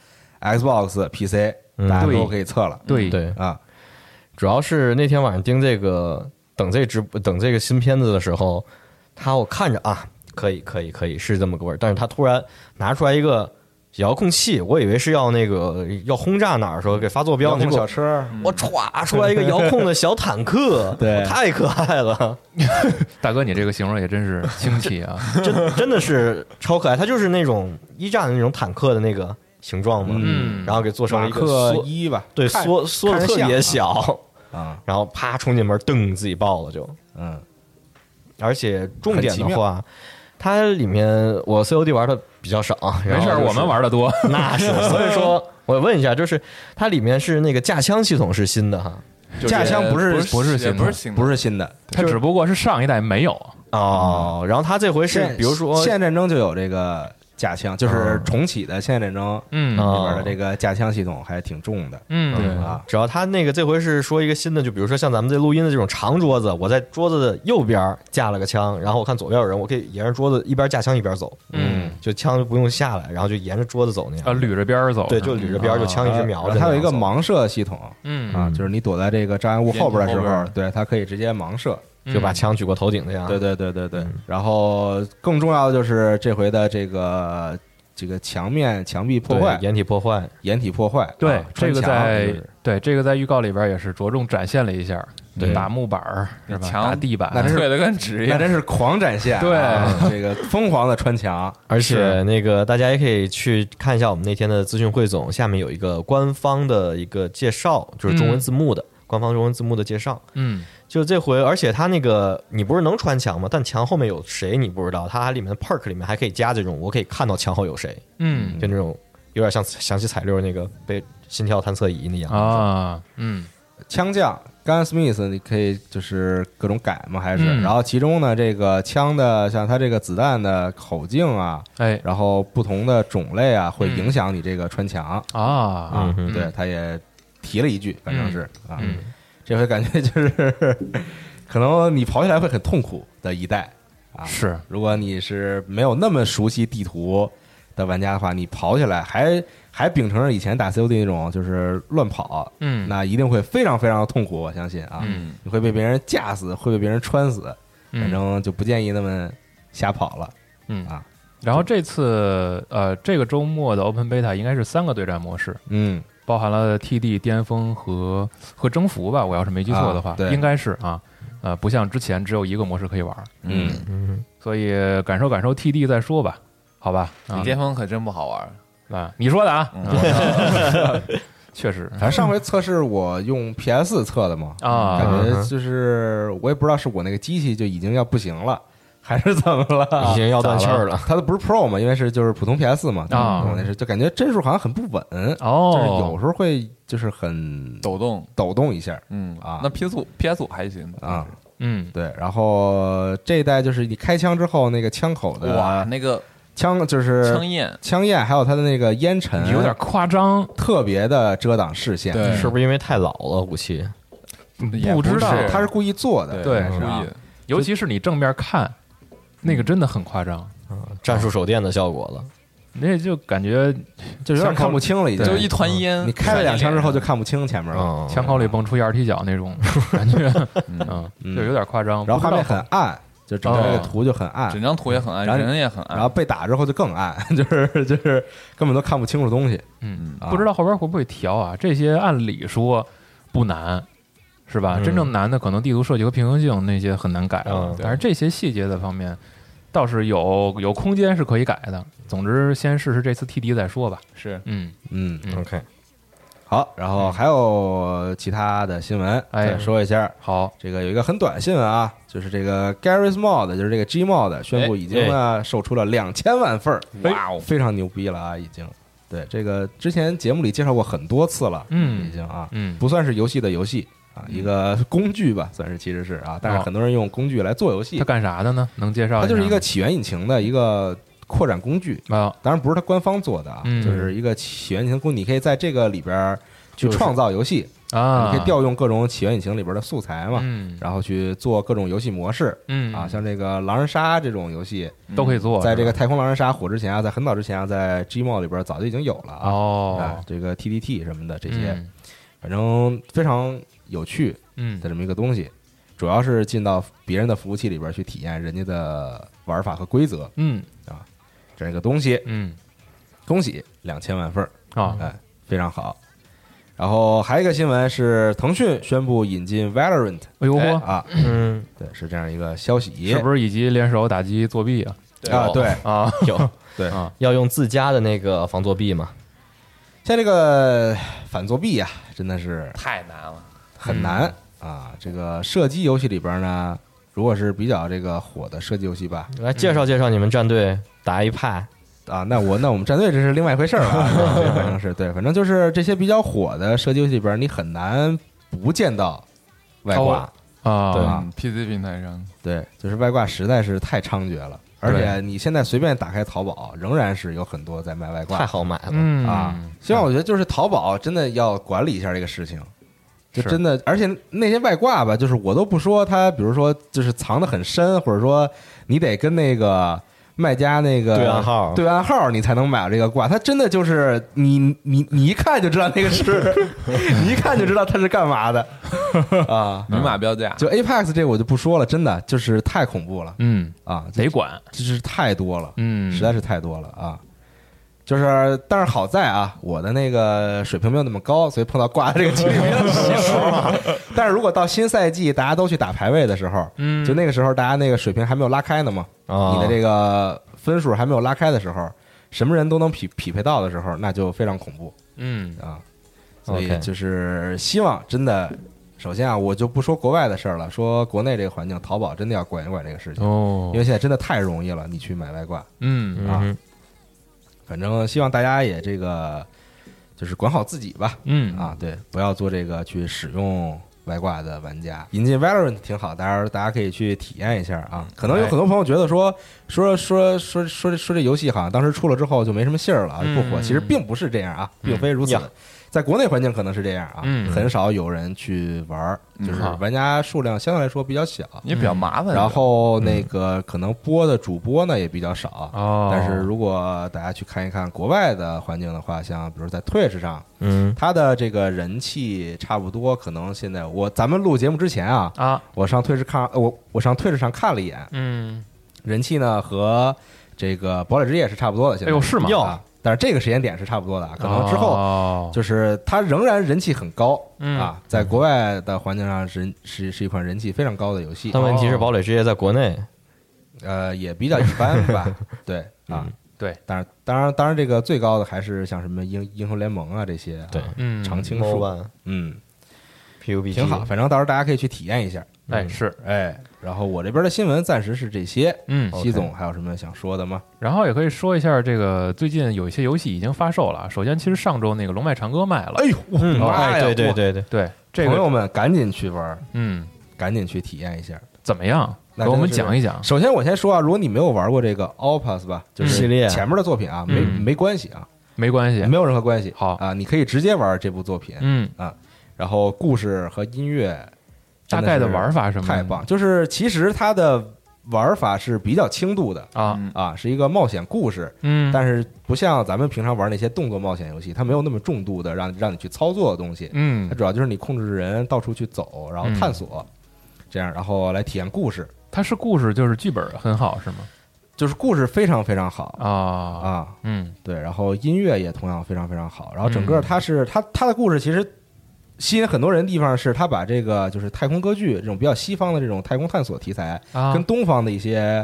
Xbox、P C 嗯大家都对可以测了对对， 啊。 主要是那天晚上盯这个等这直等这个新片子的时候，他我看着啊，可以可以可以是这么个味儿，但是他突然拿出来一个遥控器，我以为是要那个要轰炸哪儿的时候给发坐标， 遥控结果小车， 我歘出来一个遥控的小坦克， 对太可爱了， 大哥，你这个形容也真是清奇啊！ 真真的是超可爱，它就是那种一战的那种坦克的那个形状嘛， 嗯然后给做成了一个马克缩， 一吧， 对， 看缩缩的特别看着像小， 啊， 然后啪冲进门，噔自己爆了就。 嗯， 而且重点的话，它里面我 C O D 玩的比较少，然没事儿， 后就是我们玩的多。 那是，所以说我问一下，就是它里面是那个架枪系统是新的哈，就是架枪不是不是新的也不是新的， 不是新的， 它只不过是上一代没有。 哦，然后它这回是现比如说现代战争就有这个架枪，就是重启的现代战争嗯啊里边的这个架枪系统还挺重的嗯， 对啊。 只要他那个这回是说一个新的，就比如说像咱们这录音的这种长桌子，我在桌子的右边架了个枪，然后我看左边有人，我可以沿着桌子一边架枪一边走， 嗯， 就枪就不用下来，然后就沿着桌子走那样。 啊，捋着边儿走。 对，就捋着边儿就枪一直瞄着。 它有一个那样盲射系统嗯啊，就是你躲在这个障碍物后边的时候掩体后边， 对它可以直接盲射。 走，就把枪举过头顶那样。 对对对对对嗯。 然后更重要的就是这回的这个这个墙面墙壁破坏对，掩体破坏。 掩体破坏。 对啊， 这个穿墙在就是对这个在预告里边也是着重展现了一下， 对打木板儿是吧？ 墙打地板， 那真是退的跟纸一样。 那真是狂展现啊， 对这个疯狂的穿墙。 而且那个大家也可以去看一下我们那天的资讯汇总，下面有一个官方的一个介绍，就是中文字幕的、官方中文字幕的介绍。 嗯就这回，而且它那个你不是能穿墙吗？但墙后面有谁你不知道，它里面的 perk 里面还可以加这种，我可以看到墙后有谁， 嗯就那种有点像详细彩溜那个被心跳探测仪那样。 啊嗯枪将 Gunsmith 你可以就是各种改嘛，还是、 嗯然后其中呢，这个枪的像它这个子弹的口径啊， 哎然后不同的种类啊，会影响你这个穿墙、 啊啊。 嗯哼对，他也提了一句，反正是、啊， 嗯这回感觉就是可能你跑起来会很痛苦的一代啊。 是如果你是没有那么熟悉地图的玩家的话，你跑起来还还秉承着以前打 C O D 那种就是乱跑， 嗯那一定会非常非常的痛苦，我相信啊， 嗯你会被别人架死，会被别人穿死， 嗯反正就不建议那么瞎跑了嗯啊。 然后这次呃这个周末的 Open Beta 应该是三个对战模式， 嗯， 包含了 T D 巅峰和和征服吧，我要是没记错的话， 啊对应该是啊，呃，不像之前只有一个模式可以玩， 嗯嗯， 所以感受感受 T D 再说吧，好吧？啊李巅峰可真不好玩。 啊，你说的啊， 嗯啊确实反正上回测试我用 P S 测的嘛， 啊， 感觉就是我也不知道是我那个机器就已经要不行了，还是怎么了？ 已经要断气儿了。 它都不是 Pro 嘛，因为是就是普通 P S 嘛， 啊我那是就感觉帧数好像很不稳， 哦， 就是有时候会就是很抖动， 抖动一下嗯啊那 P S 五 P S 五还行啊。 嗯对，然后这一代就是你开枪之后，那个枪口的哇，那个枪就是枪焰， 枪焰，还有它的那个烟尘， 有点夸张， 特别的遮挡视线。 对是不是因为太老了武器？ 也不知道是它是故意做的， 对故是啊意。 尤其是你正面看，那个真的很夸张， 战术手电的效果了。 那就感觉就有点看不清了，已经就一团烟。 你开了两枪之后就看不清前面了， 嗯， 枪口里蹦出一二踢脚那种感觉，嗯， 嗯就有点夸张。 然后画面不知道很暗，就整个那个哦图就很暗， 整张图也很暗， 然后人也很暗， 然后被打之后就更暗，就是就是根本都看不清楚东西。 嗯， 啊不知道后边会不会调啊？这些按理说不难，是吧？ 嗯真正难的可能地图设计和平衡性那些很难改了嗯， 但是这些细节的方面， 倒是有有空间是可以改的。总之，先试试这次 T D 再说吧。 是， 嗯嗯嗯 OK， 好，然后还有其他的新闻哎再说一下。 好， 这个有一个很短新闻啊，就是这个 Garry's Mod， 就是这个 Gmod 宣布已经呢售出了两千万份儿， 哇哦非常牛逼了啊，已经。对，这个之前节目里介绍过很多次了， 嗯已经啊， 嗯不算是游戏的游戏啊，一个工具吧，算是其实是啊，但是很多人用工具来做游戏它，干啥的呢？能介绍一下吗？ 它就是一个起源引擎的一个扩展工具， 啊， 当然不是它官方做的啊， 嗯就是一个起源引擎工具，你可以在这个里边儿去就是创造游戏， 啊， 你可以调用各种起源引擎里边的素材嘛， 嗯然后去做各种游戏模式嗯啊，像这个狼人杀这种游戏， 都可以做， 在这个是吧太空狼人杀火之前啊，在很早之前啊，在 Gmod 里边早就已经有了啊，哎哦， 这个 T D T 什么的这些， 嗯反正非常有趣嗯的这么一个东西，主要是进到别人的服务器里边去体验人家的玩法和规则， 嗯这样一个东西， 嗯恭喜两千万份儿， 啊哎，非常好。然后还有一个新闻是腾讯宣布引进 Valorant 哎呦嚯， 啊， 嗯， 对，是这样一个消息， 是不是以及联手打击作弊啊？ 啊？对啊有对， 啊要用自家的那个防作弊嘛？ 像这个反作弊啊，真的是太难了。 很难啊。这个射击游戏里边呢，如果是比较这个火的射击游戏吧， 来介绍介绍你们战队打一派， 啊，那我那我们战队这是另外一回事儿了啊，对反正是对，反正就是这些比较火的射击游戏里边，你很难不见到外挂， 啊， 对嗯，P C 平台上， 对，就是外挂实在是太猖獗了，而且你现在随便打开淘宝，仍然是有很多在卖外挂， 太好买了。 嗯啊。希望我觉得就是淘宝真的要管理一下这个事情，就是真的，而且那些外挂吧，就是我都不说它，比如说就是藏得很深，或者说你得跟那个卖家那个对暗号对暗号你才能买到这个挂，它真的就是你你你一看就知道那个是，你一看就知道它是干嘛的啊。 明码标价， 就 Apex 这个我就不说了，真的就是太恐怖了嗯， 啊， 得管， 就是太多了。 嗯， 实在是太多了啊。就是，但是好在啊，我的那个水平没有那么高，所以碰到挂的这个几率比较小。但是如果到新赛季大家都去打排位的时候， 嗯， 就那个时候大家那个水平还没有拉开呢嘛， 啊你的这个分数还没有拉开的时候，什么人都能匹匹配到的时候，那就非常恐怖嗯啊。所以 OK 就是希望真的，首先啊，我就不说国外的事儿了，说国内这个环境，淘宝真的要管一管这个事情， 哦因，为现在真的太容易了，你去买外挂。 嗯啊嗯反正希望大家也这个就是管好自己吧， 嗯啊，对，不要做这个去使用外挂的玩家。引进 Valorant 挺好，大家大家可以去体验一下啊。可能有很多朋友觉得说说说说说说这游戏好像当时出了之后就没什么信儿了啊，不火。 嗯其实并不是这样啊，并非如此呀。 在国内环境可能是这样啊， 嗯很少有人去玩儿，就是好玩家数量相对来说比较小。 也比较麻烦。 然后那个可能播的主播呢也比较少， 哦， 但是如果大家去看一看国外的环境的话，像比如在 Twitch 上， 嗯它的这个人气差不多，可能现在我咱们录节目之前啊， 啊， 我上 Twitch 看，呃我我上 Twitch 上看了一眼， 嗯， 人气呢和这个堡垒之夜是差不多的，现在哎呦是吗啊，但是这个时间点是差不多的啊，可能之后后就是它仍然人气很高嗯啊，在国外的环境上是是是一款人气非常高的游戏， 但问题是，堡垒之夜在国内， 呃也比较一般吧，对啊。 对， 当然，当然，当然，这个最高的还是像什么英英雄联盟啊这些啊， 对嗯， 常青树， MOBA 嗯， P U B G 挺好。反正到时候大家可以去体验一下。 哎是， 哎，然后我这边的新闻暂时是这些。 嗯， 西总还有什么想说的吗？ 然后也可以说一下，这个最近有一些游戏已经发售了。首先，其实上周那个《龙脉长歌》卖了， 哎呦， 嗯， 妈呀！ 哎，对对哇， 对对， 对，这朋友个们赶紧去玩， 嗯， 赶紧去体验一下。 怎么样？给我们那真的是讲一讲。 首先，我先说啊，如果你没有玩过这个 Opus 吧，就是系列前面的作品啊，没嗯没关系啊， 没关系， 没有任何关系。 好啊，你可以直接玩这部作品。 嗯， 然后故事和音乐大概的玩法什么的太棒，就是其实它的玩法是比较轻度的啊， 嗯啊，是一个冒险故事， 嗯， 但是不像咱们平常玩那些动作冒险游戏，它没有那么重度的让让你去操作的东西， 嗯它主要就是你控制人到处去走，然后探索，这样然后来体验故事， 它是故事，就是剧本很好，是吗？ 就是故事非常非常好啊啊， 嗯对，然后音乐也同样非常非常好，然后整个它是它它的故事其实吸引很多人的地方是，它把这个就是太空歌剧这种比较西方的这种太空探索题材， 啊， 跟东方的一些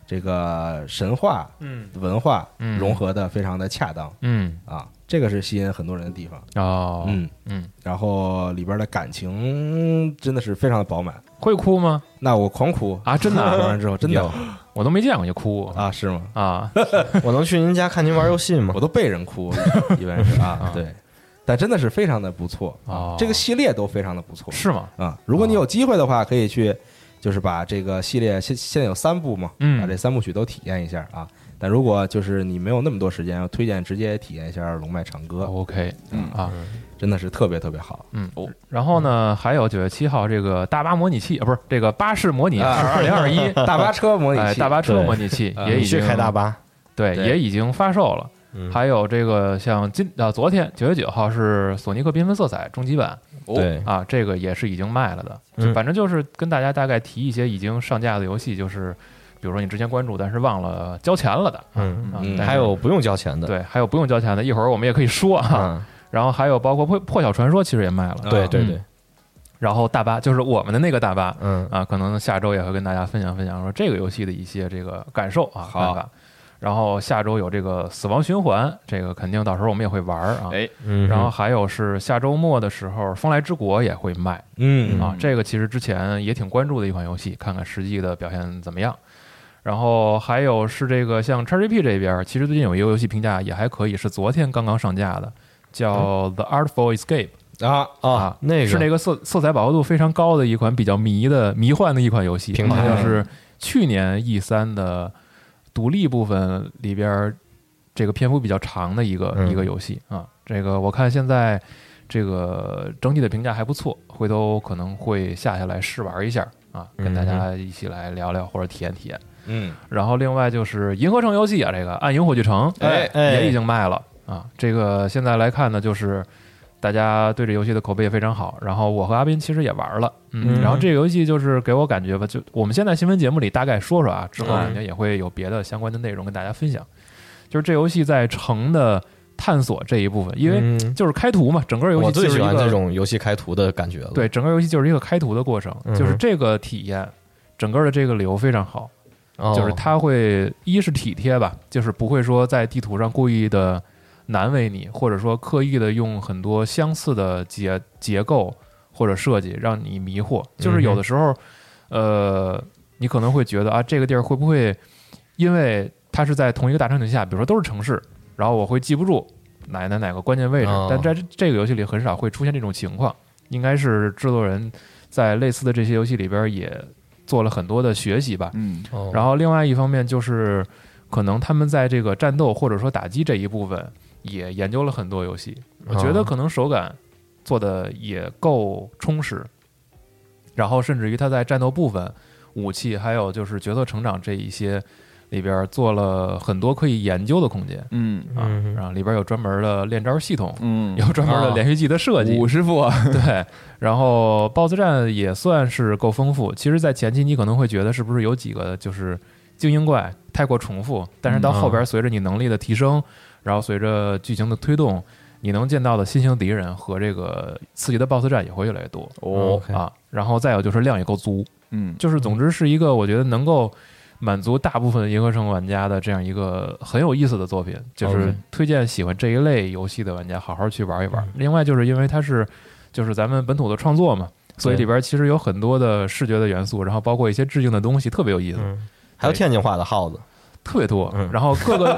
这个神话、 嗯文化嗯融合的非常的恰当嗯啊，这个是吸引很多人的地方。 哦嗯嗯， 然后里边的感情真的是非常的饱满。 会哭吗？ 那我狂哭啊，真的啊说完之后真的有我都没见过你哭啊，是吗？ 啊！ 我能去您家看您玩游戏吗我？都被人哭，一般是啊，对。但真的是非常的不错哦啊，这个系列都非常的不错是吗？ 啊。如果你有机会的话，可以去，就是把这个系列现现在有三部嘛， 嗯把这三部曲都体验一下啊。但如果就是你没有那么多时间，推荐直接体验一下龙脉长歌， OK， 嗯啊， 真的是特别特别好。 嗯，然后呢，还有九月七号这个大巴模拟器啊，不是这个巴士模拟二零二一大巴车模拟哎， 器， 大巴车对模拟器啊你去也已经开大巴， 对， 对也已经发售了。 嗯还有这个像今啊，昨天九月九号是索尼克缤纷色彩终极版对， 啊，这个也是已经卖了的。 嗯就反正就是跟大家大概提一些已经上架的游戏，就是比如说你之前关注但是忘了交钱了的， 嗯啊嗯但是还有不用交钱的， 对，还有不用交钱的，一会儿我们也可以说啊。 嗯， 然后还有包括破破晓传说其实也卖了，嗯对对对， 然后大巴就是我们的那个大巴， 嗯啊，可能下周也会跟大家分享分享说这个游戏的一些这个感受啊， 好看法。然后下周有这个死亡循环，这个肯定到时候我们也会玩儿啊。 哎， 嗯， 然后还有是下周末的时候，风来之国也会卖嗯啊，这个其实之前也挺关注的一款游戏，看看实际的表现怎么样。然后还有是这个像 X G P 这边，其实最近有一个游戏评价也还可以，是昨天刚刚上架的，叫 The Artful Escape。 啊， 啊，那个是那个色色彩饱和度非常高的一款比较迷的迷幻的一款游戏， 平台好像是去年 E 三的独立部分里边这个篇幅比较长的一个、 嗯一个游戏啊。这个我看现在这个整体的评价还不错，回头可能会下下来试玩一下啊，跟大家一起来聊聊或者体验体验。 嗯然后另外就是银河城游戏啊，这个暗影火炬城哎哎也已经卖了啊。这个现在来看呢，就是大家对这游戏的口碑也非常好。然后我和阿斌其实也玩了，嗯， 嗯然后这个游戏就是给我感觉吧，就我们现在新闻节目里大概说说啊，之后嗯肯定也会有别的相关的内容跟大家分享。就是这游戏在城的探索这一部分，因为嗯就是开图嘛，整个游戏我最喜欢就是一个这种游戏开图的感觉了， 对，整个游戏就是一个开图的过程， 嗯哼就是这个体验，整个的这个流非常好。 哦， 就是它会一是体贴吧，就是不会说在地图上故意的难为你，或者说刻意的用很多相似的结结构或者设计让你迷惑。就是有的时候，呃，你可能会觉得啊，这个地儿会不会因为它是在同一个大场景下，比如说都是城市，然后我会记不住哪哪哪个关键位置， 哦但在这个游戏里很少会出现这种情况。应该是制作人在类似的这些游戏里边也做了很多的学习吧。 嗯， 哦， 然后另外一方面就是，可能他们在这个战斗或者说打击这一部分也研究了很多游戏，我觉得可能手感做的也够充实，然后甚至于他在战斗部分、武器还有就是角色成长这一些里边做了很多可以研究的空间嗯啊嗯， 然后里边有专门的练招系统， 嗯， 有专门的连续剧的设计， 五师傅， 对，然后 B O S S 战也算是够丰富。其实，在前期你可能会觉得是不是有几个就是精英怪太过重复，但是到后边随着你能力的提升，然后随着剧情的推动，你能见到的新型敌人和这个刺激的 B O S S 战也会越来越多哦啊。然后再有就是量也够足， 嗯， 就是总之是一个我觉得能够满足大部分银河城玩家的这样一个很有意思的作品，就是 OK 推荐喜欢这一类游戏的玩家好好去玩一玩。另外就是因为它是就是咱们本土的创作嘛，所以里边其实有很多的视觉的元素，然后包括一些致敬的东西，特别有意思， 嗯，还有天津话的耗子， 特别多。 嗯然后各个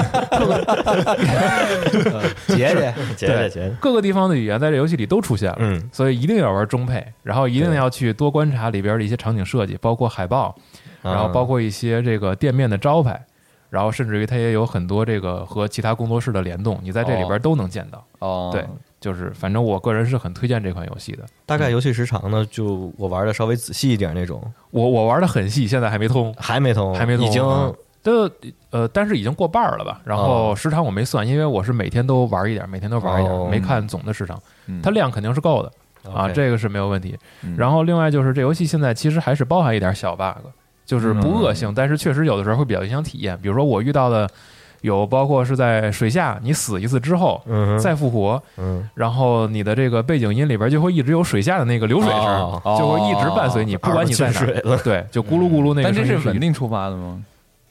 姐姐， 姐姐姐姐， 各个地方的语言在这游戏里都出现了， 嗯， 所以一定要玩中配，然后一定要去多观察里边的一些场景设计，包括海报。然后包括一些这个店面的招牌，然后甚至于它也有很多这个和其他工作室的联动，你在这里边都能见到。 哦， 对，就是反正我个人是很推荐这款游戏的。 大概游戏时长呢，就我玩的稍微仔细一点那种， 我我玩的很细，现在还没通， 还没通， 还没通， 已经嗯的呃，但是已经过半儿了吧？然后时长我没算，因为我是每天都玩一点，每天都玩一点， 哦没看总的时长。 嗯它量肯定是够的啊， OK 这个是没有问题。 嗯然后另外就是这游戏现在其实还是包含一点小 bug。就是不恶性，但是确实有的时候会比较影响体验。比如说我遇到的有包括是在水下你死一次之后嗯哼再复活， 嗯然后你的这个背景音里边就会一直有水下的那个流水声， 哦就会一直伴随你，不管你在哪耳朵进水了， 对，就咕噜咕噜那个但这声音是是稳定触发的吗？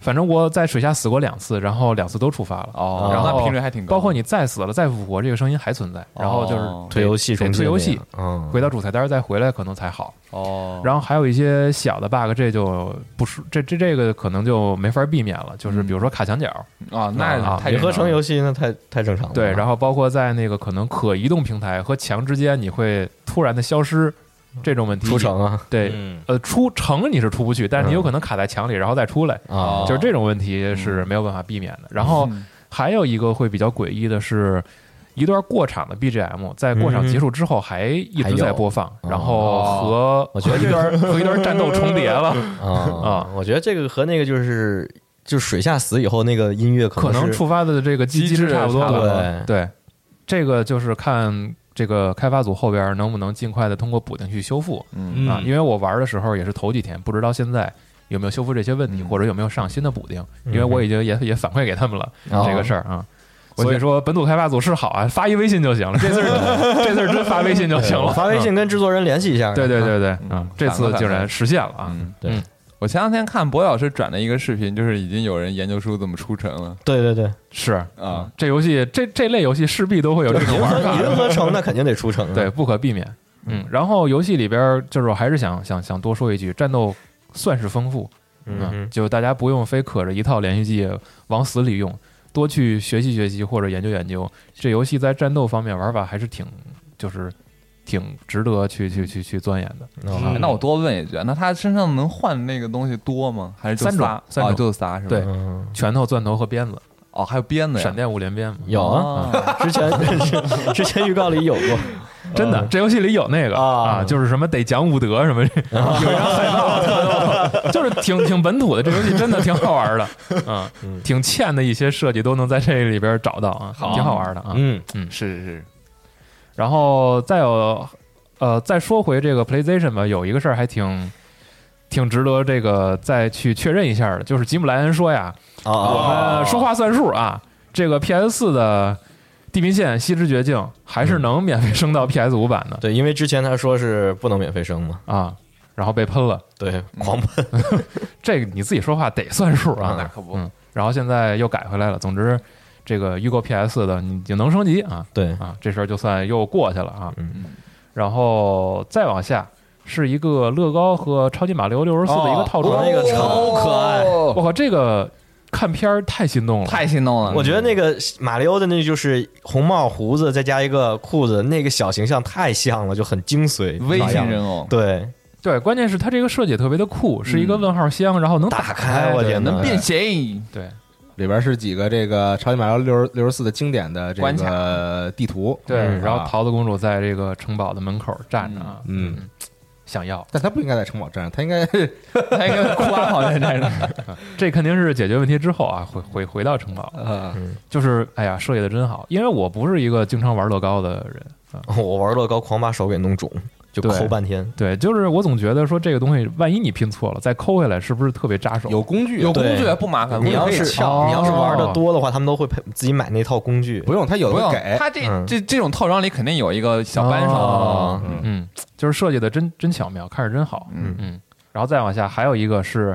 反正我在水下死过两次，然后两次都触发了。 哦， 然后那频率还挺高。 包括你再死了再复活，这个声音还存在。然后就是哦推游戏得重推游戏， 嗯， 回到主菜单再回来可能才好。 哦， 然后还有一些小的 bug， 这就不是这这这个可能就没法避免了，就是比如说卡墙角啊，那啊太银河城游戏戏那太太正常了。 对，然后包括在那个可能可移动平台和墙之间，你会突然的消失这种问题。 出城啊， 对， 嗯呃，出城你是出不去，但是你有可能卡在墙里，然后再出来， 啊， 就是这种问题是没有办法避免的。然后还有一个会比较诡异的是，一段过场的 B G M 在过场结束之后还一直在播放，然后和我觉得和一段和一段战斗重叠了。 啊啊我觉得这个和那个就是就是水下死以后那个音乐可可能是触发的这个机机制制差不多差不多了。对，这个就是看这个开发组后边能不能尽快的通过补丁去修复嗯啊。因为我玩的时候也是头几天，不知道现在有没有修复这些问题， 嗯或者有没有上新的补丁。因为我已经也也反馈给他们了哦这个事儿啊。我就说本土开发组是好啊，发一微信就行了。这次儿这次儿真发微信就行了， 发微信跟制作人联系一下。 对对对对， 嗯啊，这次竟然实现了啊！ 嗯， 对嗯我前两天看博老师转了一个视频，就是已经有人研究出怎么出城了对对对， 是啊。 这游戏这这类游戏势必都会有这种银河玩法， 银河城那肯定得出城啊。 对，不可避免。嗯，然后游戏里边就是我还是想想想多说一句，战斗算是丰富， 嗯哼就大家不用非可着一套连续技往死里用，多去学习学习或者研究研究。这游戏在战斗方面玩法还是挺就是挺值得去去去去钻研的。 哦哎那我多问一句，那他身上能换那个东西多吗？还是就三种仨三种哦就仨是吧？ 对嗯拳头、钻头和鞭子， 哦，还有鞭子呀， 闪电五连鞭嘛。 有啊，之前之前预告里有过。 真的，这游戏里有那个啊啊，就是什么得讲武德什么，有一张海报特逗，就是挺挺本土的。这游戏真的挺好玩的，嗯，挺欠的一些设计都能在这里边找到啊，挺好玩的啊。 嗯嗯， 是是是， 然后再有，呃，再说回这个 PlayStation 吧，有一个事儿还挺挺值得这个再去确认一下的，就是吉姆莱恩说呀， 啊我们说话算数啊，这个 P S 四 的地平线西之绝境还是能免费升到 P S 五 版的对，因为之前他说是不能免费升嘛， 啊，然后被喷了。 对，狂喷。 这个你自己说话得算数啊， 那可不嗯，然后现在又改回来了。总之，这个预购 P S 的你就能升级啊对， 啊，这事儿就算又过去了啊。 嗯然后再往下是一个乐高和超级马里奥六十四的一个套装， 哦那个超可爱我靠，这个看片儿太心动了， 太心动了。 我觉得那个马里奥的那就是红帽胡子再加一个裤子，那个小形象太像了，就很精髓。 微型人人偶对， 对，关键是它这个设计也特别的酷，是一个问号箱，然后能打开， 开我天哪能变形， 对里边是几个这个超级马里奥六十六十四的经典的这关个地图， 对， 嗯然后啊桃子公主在这个城堡的门口站着啊， 嗯， 想要， 但他不应该在城堡站着，他应该他应该夸好像在这儿。 这肯定是解决问题之后啊，回回回到城堡， 呃就是哎呀，设计的真好，因为我不是一个经常玩乐高的人啊， 我玩乐高狂把手给弄肿，就对抠半天。 对，就是我总觉得说这个东西，万一你拼错了，再抠回来是不是特别扎手？ 有工具， 有工具对不麻烦， 你要是撬你要是玩的多的话，他们都会配自己买那套工具。 不用，他有不用的给， 他这嗯这这种套装里肯定有一个小扳手， 哦嗯嗯，就是设计的真真巧妙，看着真好， 嗯嗯，然后再往下还有一个是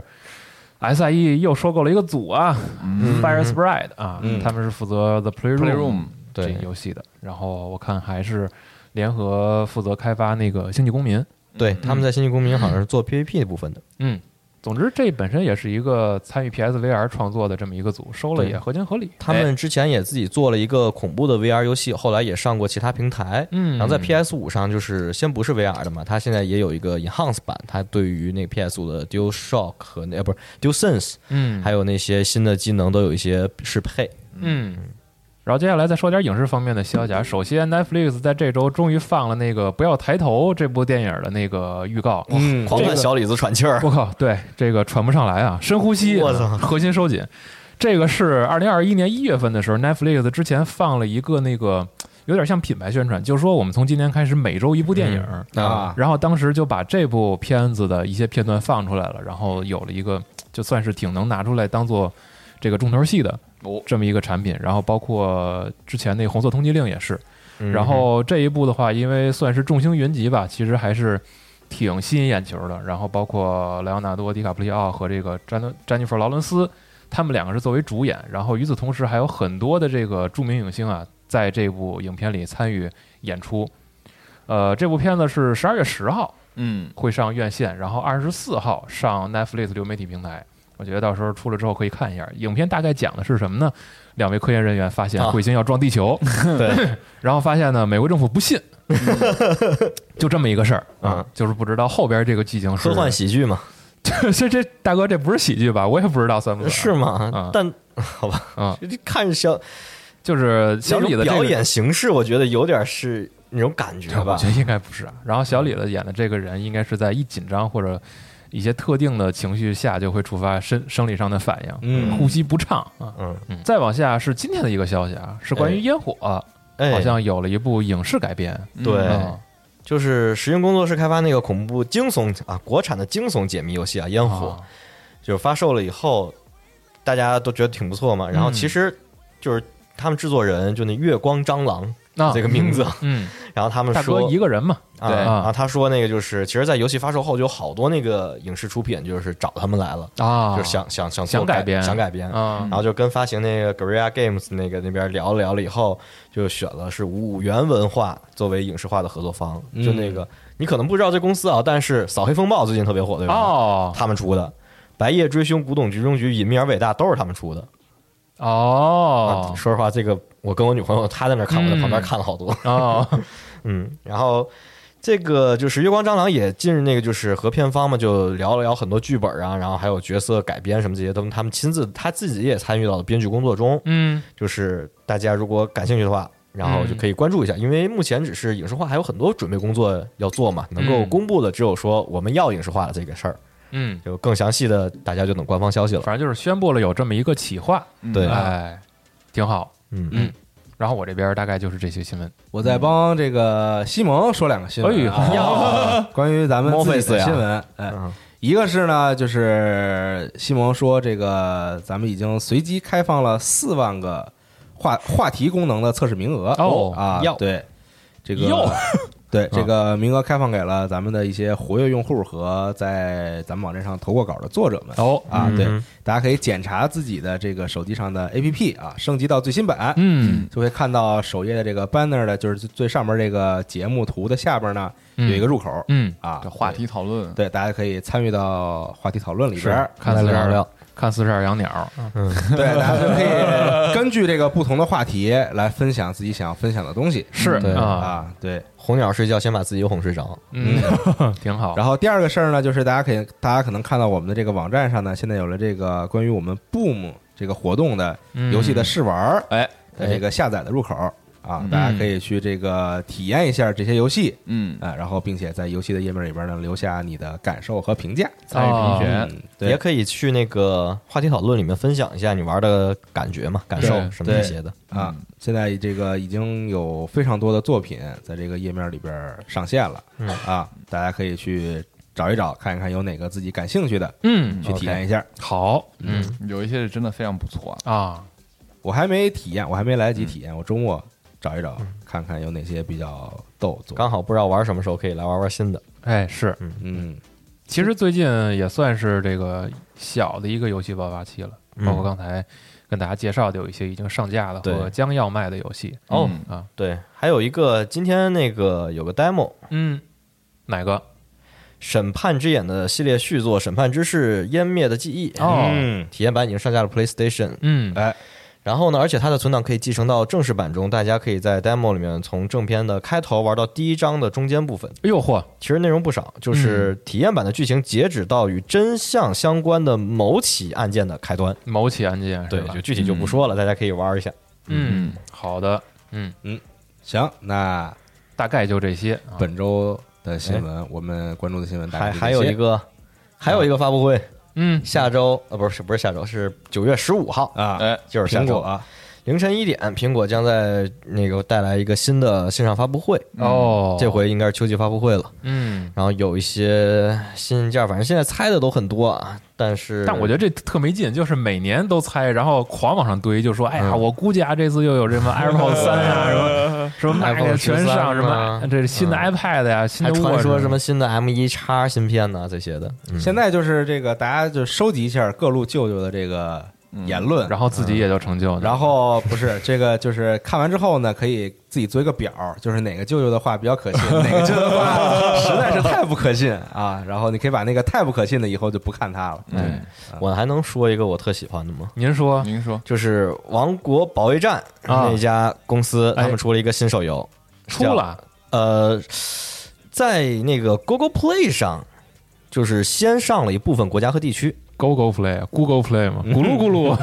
S I E 又收购了一个组啊、 嗯 f i r e Sprite 啊、 嗯他们是负责 The Playroom, Playroom 这对个游戏的，然后我看还是联合负责开发那个星际公民， 对，他们在星际公民好像是做 P V P 的部分的。 嗯，总之这本身也是一个参与 P S V R 创作的这么一个组，收了对也合情合理， 他们之前也自己做了一个恐怖的 V R 游戏，后来也上过其他平台。 嗯， 然后在 P S 五 上，就是先不是 V R 的嘛，它现在也有一个 Enhance 版，它对于那个 P S 五 的 Dual Shock 和那呃不是 Dual Sense， 嗯， 还有那些新的技能都有一些适配。 嗯。然后接下来再说点影视方面的消息啊。首先 ，Netflix 在这周终于放了那个《不要抬头》这部电影的那个预告。 嗯， 狂看小李子喘气儿， 我靠，对这个喘不上来啊，深呼吸， 我操核心收紧。这个是二零二一年一月份的时候 Netflix 之前放了一个那个有点像品牌宣传，就是说我们从今年开始每周一部电影、 啊， 然后当时就把这部片子的一些片段放出来了，然后有了一个就算是挺能拿出来当做这个重头戏的这么一个产品，然后包括之前那个红色通缉令也是， 嗯然后这一部的话，因为算是众星云集吧，其实还是挺吸引眼球的。然后包括莱昂纳多·迪卡普里奥和这个詹詹妮弗·劳伦斯他们两个是作为主演，然后与此同时还有很多的这个著名影星啊，在这部影片里参与演出。呃，这部片子是十二月十号， 嗯， 会上院线，然后二十四号上 Netflix 流媒体平台。我觉得到时候出了之后可以看一下。影片大概讲的是什么呢？两位科研人员发现彗星要撞地球， 对， 然后发现呢，美国政府不信，就这么一个事儿啊，就是不知道后边这个剧情是科幻喜剧嘛。 这这大哥这不是喜剧吧？我也不知道算不算是吗？ 嗯、 但好吧， 啊、 嗯，看小就是小李的、这个、 表演形式，我觉得有点是那种感觉吧。 我觉得应该不是啊。然后小李子演的这个人，应该是在一紧张或者一些特定的情绪下，就会触发生生理上的反应， 嗯， 呼吸不畅啊。 嗯嗯。再往下是今天的一个消息啊，是关于烟火， 哎、 好像有了一部影视改编。 对。 嗯就是石英工作室开发那个恐怖惊悚啊，国产的惊悚解谜游戏啊，烟火， 啊、 就是发售了以后，大家都觉得挺不错嘛。然后其实就是他们制作人就那月光蟑螂、啊、这个名字， 嗯， 然后他们说大哥一个人嘛， 啊，对啊，他说那个就是，其实，在游戏发售后就有好多那个影视出品就是找他们来了啊， 就是想想想想改编， 想改编啊， 然后就跟发行那个 Guerrilla Games 那个那边聊了聊了以后，就选了是五元文化作为影视化的合作方， 嗯、 就那个。你可能不知道这公司啊，但是扫黑风暴最近特别火，对吧？ 哦， 他们出的《白夜追凶》《古董局中局》《隐秘而伟大》都是他们出的。 哦、 啊，说实话，这个我跟我女朋友她在那看，我在旁边看了好多。 哦， 嗯，然后这个就是月光蟑螂也进入那个就是和片方嘛，就聊了聊很多剧本啊，然后还有角色改编什么这些都他们亲自他自己也参与到了编剧工作中。 嗯， 就是大家如果感兴趣的话。然后就可以关注一下，因为目前只是影视化，还有很多准备工作要做嘛。能够公布的只有说我们要影视化的这个事儿， 嗯， 就更详细的大家就等官方消息了。 反正就是宣布了有这么一个企划， 对， 哎，挺好， 嗯嗯。然后我这边大概就是这些新闻， 我再帮这个西蒙说两个新闻， 哎啊，关于咱们自己的新闻，哎。一个是呢，就是西蒙说，这个咱们已经随机开放了四万个话话题功能的测试名额哦啊，对，这个对这个名额开放给了咱们的一些活跃用户和在咱们网站上投过稿的作者们哦啊，对，大家可以检查自己的这个手机上的 A P P 啊，升级到最新版， 嗯， 就会看到首页的这个 banner 的，就是最上面这个节目图的下边呢有一个入口， 嗯啊， 话题讨论， 对，大家可以参与到话题讨论里边， 看四十二看四十二养鸟， 嗯，对，大家就可以根据这个不同的话题来分享自己想要分享的东西， 是对啊，对， 红鸟睡觉先把自己哄睡着， 嗯，挺好。 然后第二个事儿呢，就是大家可以大家可能看到我们的这个网站上呢，现在有了这个关于我们 Boom 这个活动的游戏的试玩， 哎， 这个下载的入口。啊，大家可以去这个体验一下这些游戏， 嗯啊，然后并且在游戏的页面里边呢留下你的感受和评价， 参与评选， 嗯、对， 也可以去那个话题讨论里面分享一下你玩的感觉嘛，感受什么这些的啊。现在这个已经有非常多的作品在这个页面里边上线了， 嗯啊，大家可以去找一找，看一看有哪个自己感兴趣的， 嗯， 去体验一下。 好， 嗯，有一些是真的非常不错啊。 我还没体验，我还没来得及体验，我周末找一找，看看有哪些比较逗。 刚好不知道玩什么时候，可以来玩玩新的。 哎，是， 嗯嗯， 其实最近也算是这个小的一个游戏爆发期了，包括刚才跟大家介绍的有一些已经上架了和将要卖的游戏。 哦啊， 对，还有一个今天那个有个 demo， 嗯，哪个？ 审判之眼的系列续作《审判之誓：湮灭的记忆》 哦， 嗯，体验版已经上架了 PlayStation， 嗯， 哎。然后呢，而且它的存档可以继承到正式版中，大家可以在 demo 里面从正片的开头玩到第一章的中间部分。 哎呦嚯， 其实内容不少，就是体验版的剧情截止到与真相相关的某起案件的开端。 某起案件， 对，就具体就不说了，嗯、大家可以玩一下。 嗯，好的，嗯嗯，行，那大概就这些。 本周的新闻，哎、我们关注的新闻大概还还有一个，还有一个发布会。 嗯， 下周呃不是不是下周是九月十五号啊， 哎，就是下周啊， 凌晨一点，苹果将在那个带来一个新的线上发布会哦， 这回应该是秋季发布会了， 嗯， 然后有一些新件，反正现在猜的都很多啊，但是但我觉得这特没劲，就是每年都猜，然后狂往上堆，就说哎呀， 嗯、 我估计啊这次又有什么 AirPods 三啊，什么什么 Mac 全上，什么这是新的 iPad 呀，新的还传说什么新的 M 一 X 芯片呐这些的， 现在就是这个大家就收集一下各路舅舅的这个言论， 然后自己也就成就了。 然后不是这个，就是看完之后呢，可以自己做一个表，就是哪个舅舅的话比较可信，哪个舅舅的话实在是太不可信啊。然后你可以把那个太不可信的以后就不看它了。 对， 我还能说一个我特喜欢的吗？ 您说， 您说就是《王国保卫战》 啊那家公司， 哎他们出了一个新手游， 出了叫呃，在那个 Google Play 上，就是先上了一部分国家和地区， Google Play、Google Play 嘛，咕噜咕噜。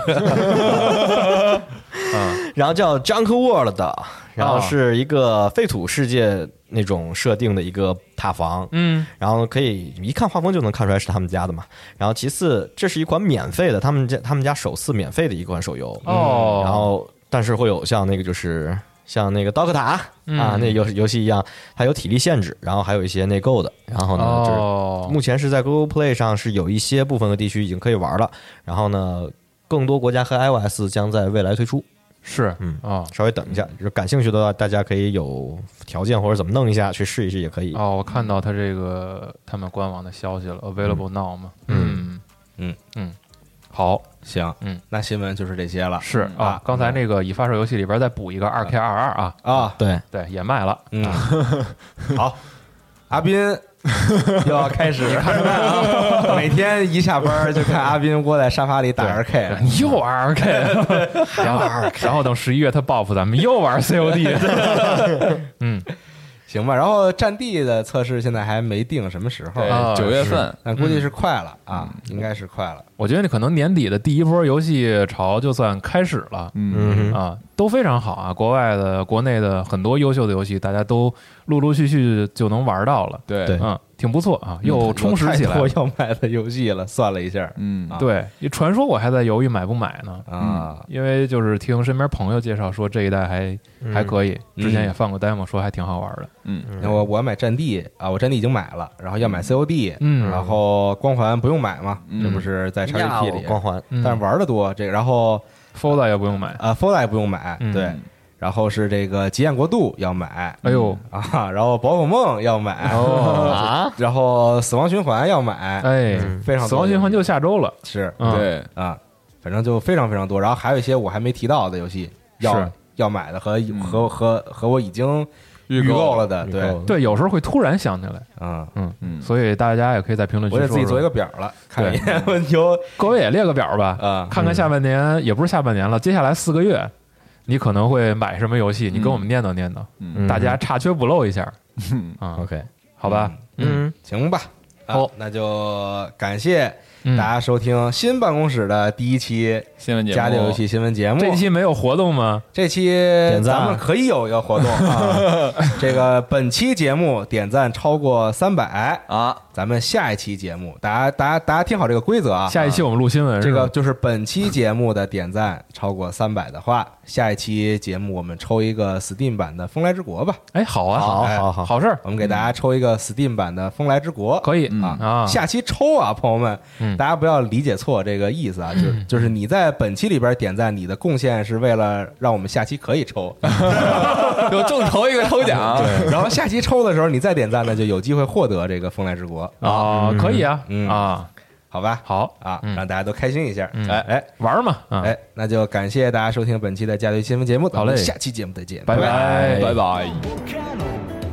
然后叫 Junk World，然后是一个废土世界那种设定的一个塔防， 嗯， 然后可以一看画风就能看出来是他们家的嘛。然后其次，这是一款免费的，他们家他们家首次免费的一款手游哦然后但是会有像那个就是像那个刀客塔、 嗯啊，那游游戏一样，它有体力限制，然后还有一些内购的。然后呢， 哦就是目前是在 Google Play 上是有一些部分和地区已经可以玩了，然后呢，更多国家和 iOS 将在未来推出。 是， 嗯啊。 稍微等一下，就是感兴趣的话，大家可以有条件或者怎么弄一下去试一试也可以。 哦，我看到他这个他们官网的消息了，available now 嘛。 嗯嗯嗯，好， 行， 嗯， 那新闻就是这些了。 是啊啊， 刚才那个已发售游戏里边再补一个二 K 二二啊， 啊， 对， 对，也卖了。 嗯，好，阿斌又要开始看什么啊？每天一下班就看阿斌窝在沙发里打 二 K， 你又玩二 K，然后然后等十一月他报复咱们又玩 C O D。嗯， 行吧。然后战地的测试现在还没定什么时候， 啊对，九月份， 但估计是快了啊，应该是快了。 我觉得可能年底的第一波游戏潮就算开始了。 嗯， 嗯啊，都非常好啊！国外的、国内的很多优秀的游戏，大家都陆陆续续就能玩到了。 对对嗯，挺不错啊，又充实起来了有太。多要买的游戏了，算了一下嗯啊对，传说我还在犹豫买不买呢， 啊， 因为就是听身边朋友介绍说这一代还嗯还可以， 嗯之前也放过 demo，说还挺好玩的。 嗯那我我要买战地啊，我战地已经买了，然后要买 C O D， 嗯然后光环不用买嘛， 嗯这不是在 X 呀 G P 里， 光环， 嗯但是玩的多这个，然后 F O D A 也不用买。 啊 F O D A 也不用买， 嗯对，然后是这个极限国度要买哎呦， 啊，然后宝可梦要买哦啊， 然后死亡循环要买， 哎， 非常多死亡循环就下周了。 是嗯， 对， 啊，反正就非常非常多，然后还有一些我还没提到的游戏要是要买的和和和和我已经预预购购了的，对预购， 对，有时候会突然想起来。 嗯， 嗯嗯所以大家也可以在评论区说说。 我得自己做一个表了，看一眼问球各位也列个表吧， 啊， 看看下半年，也不是下半年了，接下来四个月，你可能会买什么游戏？你跟我们念叨念叨， 嗯大家差缺补漏一下啊， OK， 好吧？嗯， 嗯， 行吧，啊好， 那就感谢嗯大家收听新办公室的第一期新闻节目家里游戏新闻节目。 这期没有活动吗？ 这期赞咱们可以有一个活动啊，这个本期节目点赞超过三百， 啊， 咱们下一期节目，大家大家大家听好这个规则啊， 下一期我们录新闻， 这是吧个就是本期节目的点赞超过三百的话，下一期节目我们抽一个 Steam 版的《风来之国》吧。 哎，好啊， 哎好好好， 好事儿， 我们给大家抽一个 Steam 版的《风来之国》， 可以啊啊， 下期抽啊，朋友们， 嗯大家不要理解错这个意思啊，就是就是你在本期里边点赞，你的贡献是为了让我们下期可以抽， 有众筹一个抽奖， 对，然后下期抽的时候你再点赞呢，就有机会获得这个《风来之国》， 啊，可以啊嗯啊， 好吧？ 好啊， 嗯让大家都开心一下， 嗯哎哎玩嘛，啊， 哎，那就感谢大家收听本期的家里新闻节目， 好嘞咱们下期节目再见， 拜拜拜拜。 volcano,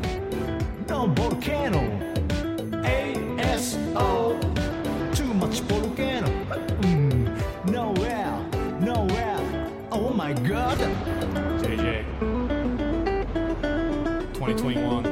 no volcano. A S O, too much volcano. Mm, nowhere, nowhere. Oh my god. J J. twenty twenty-one.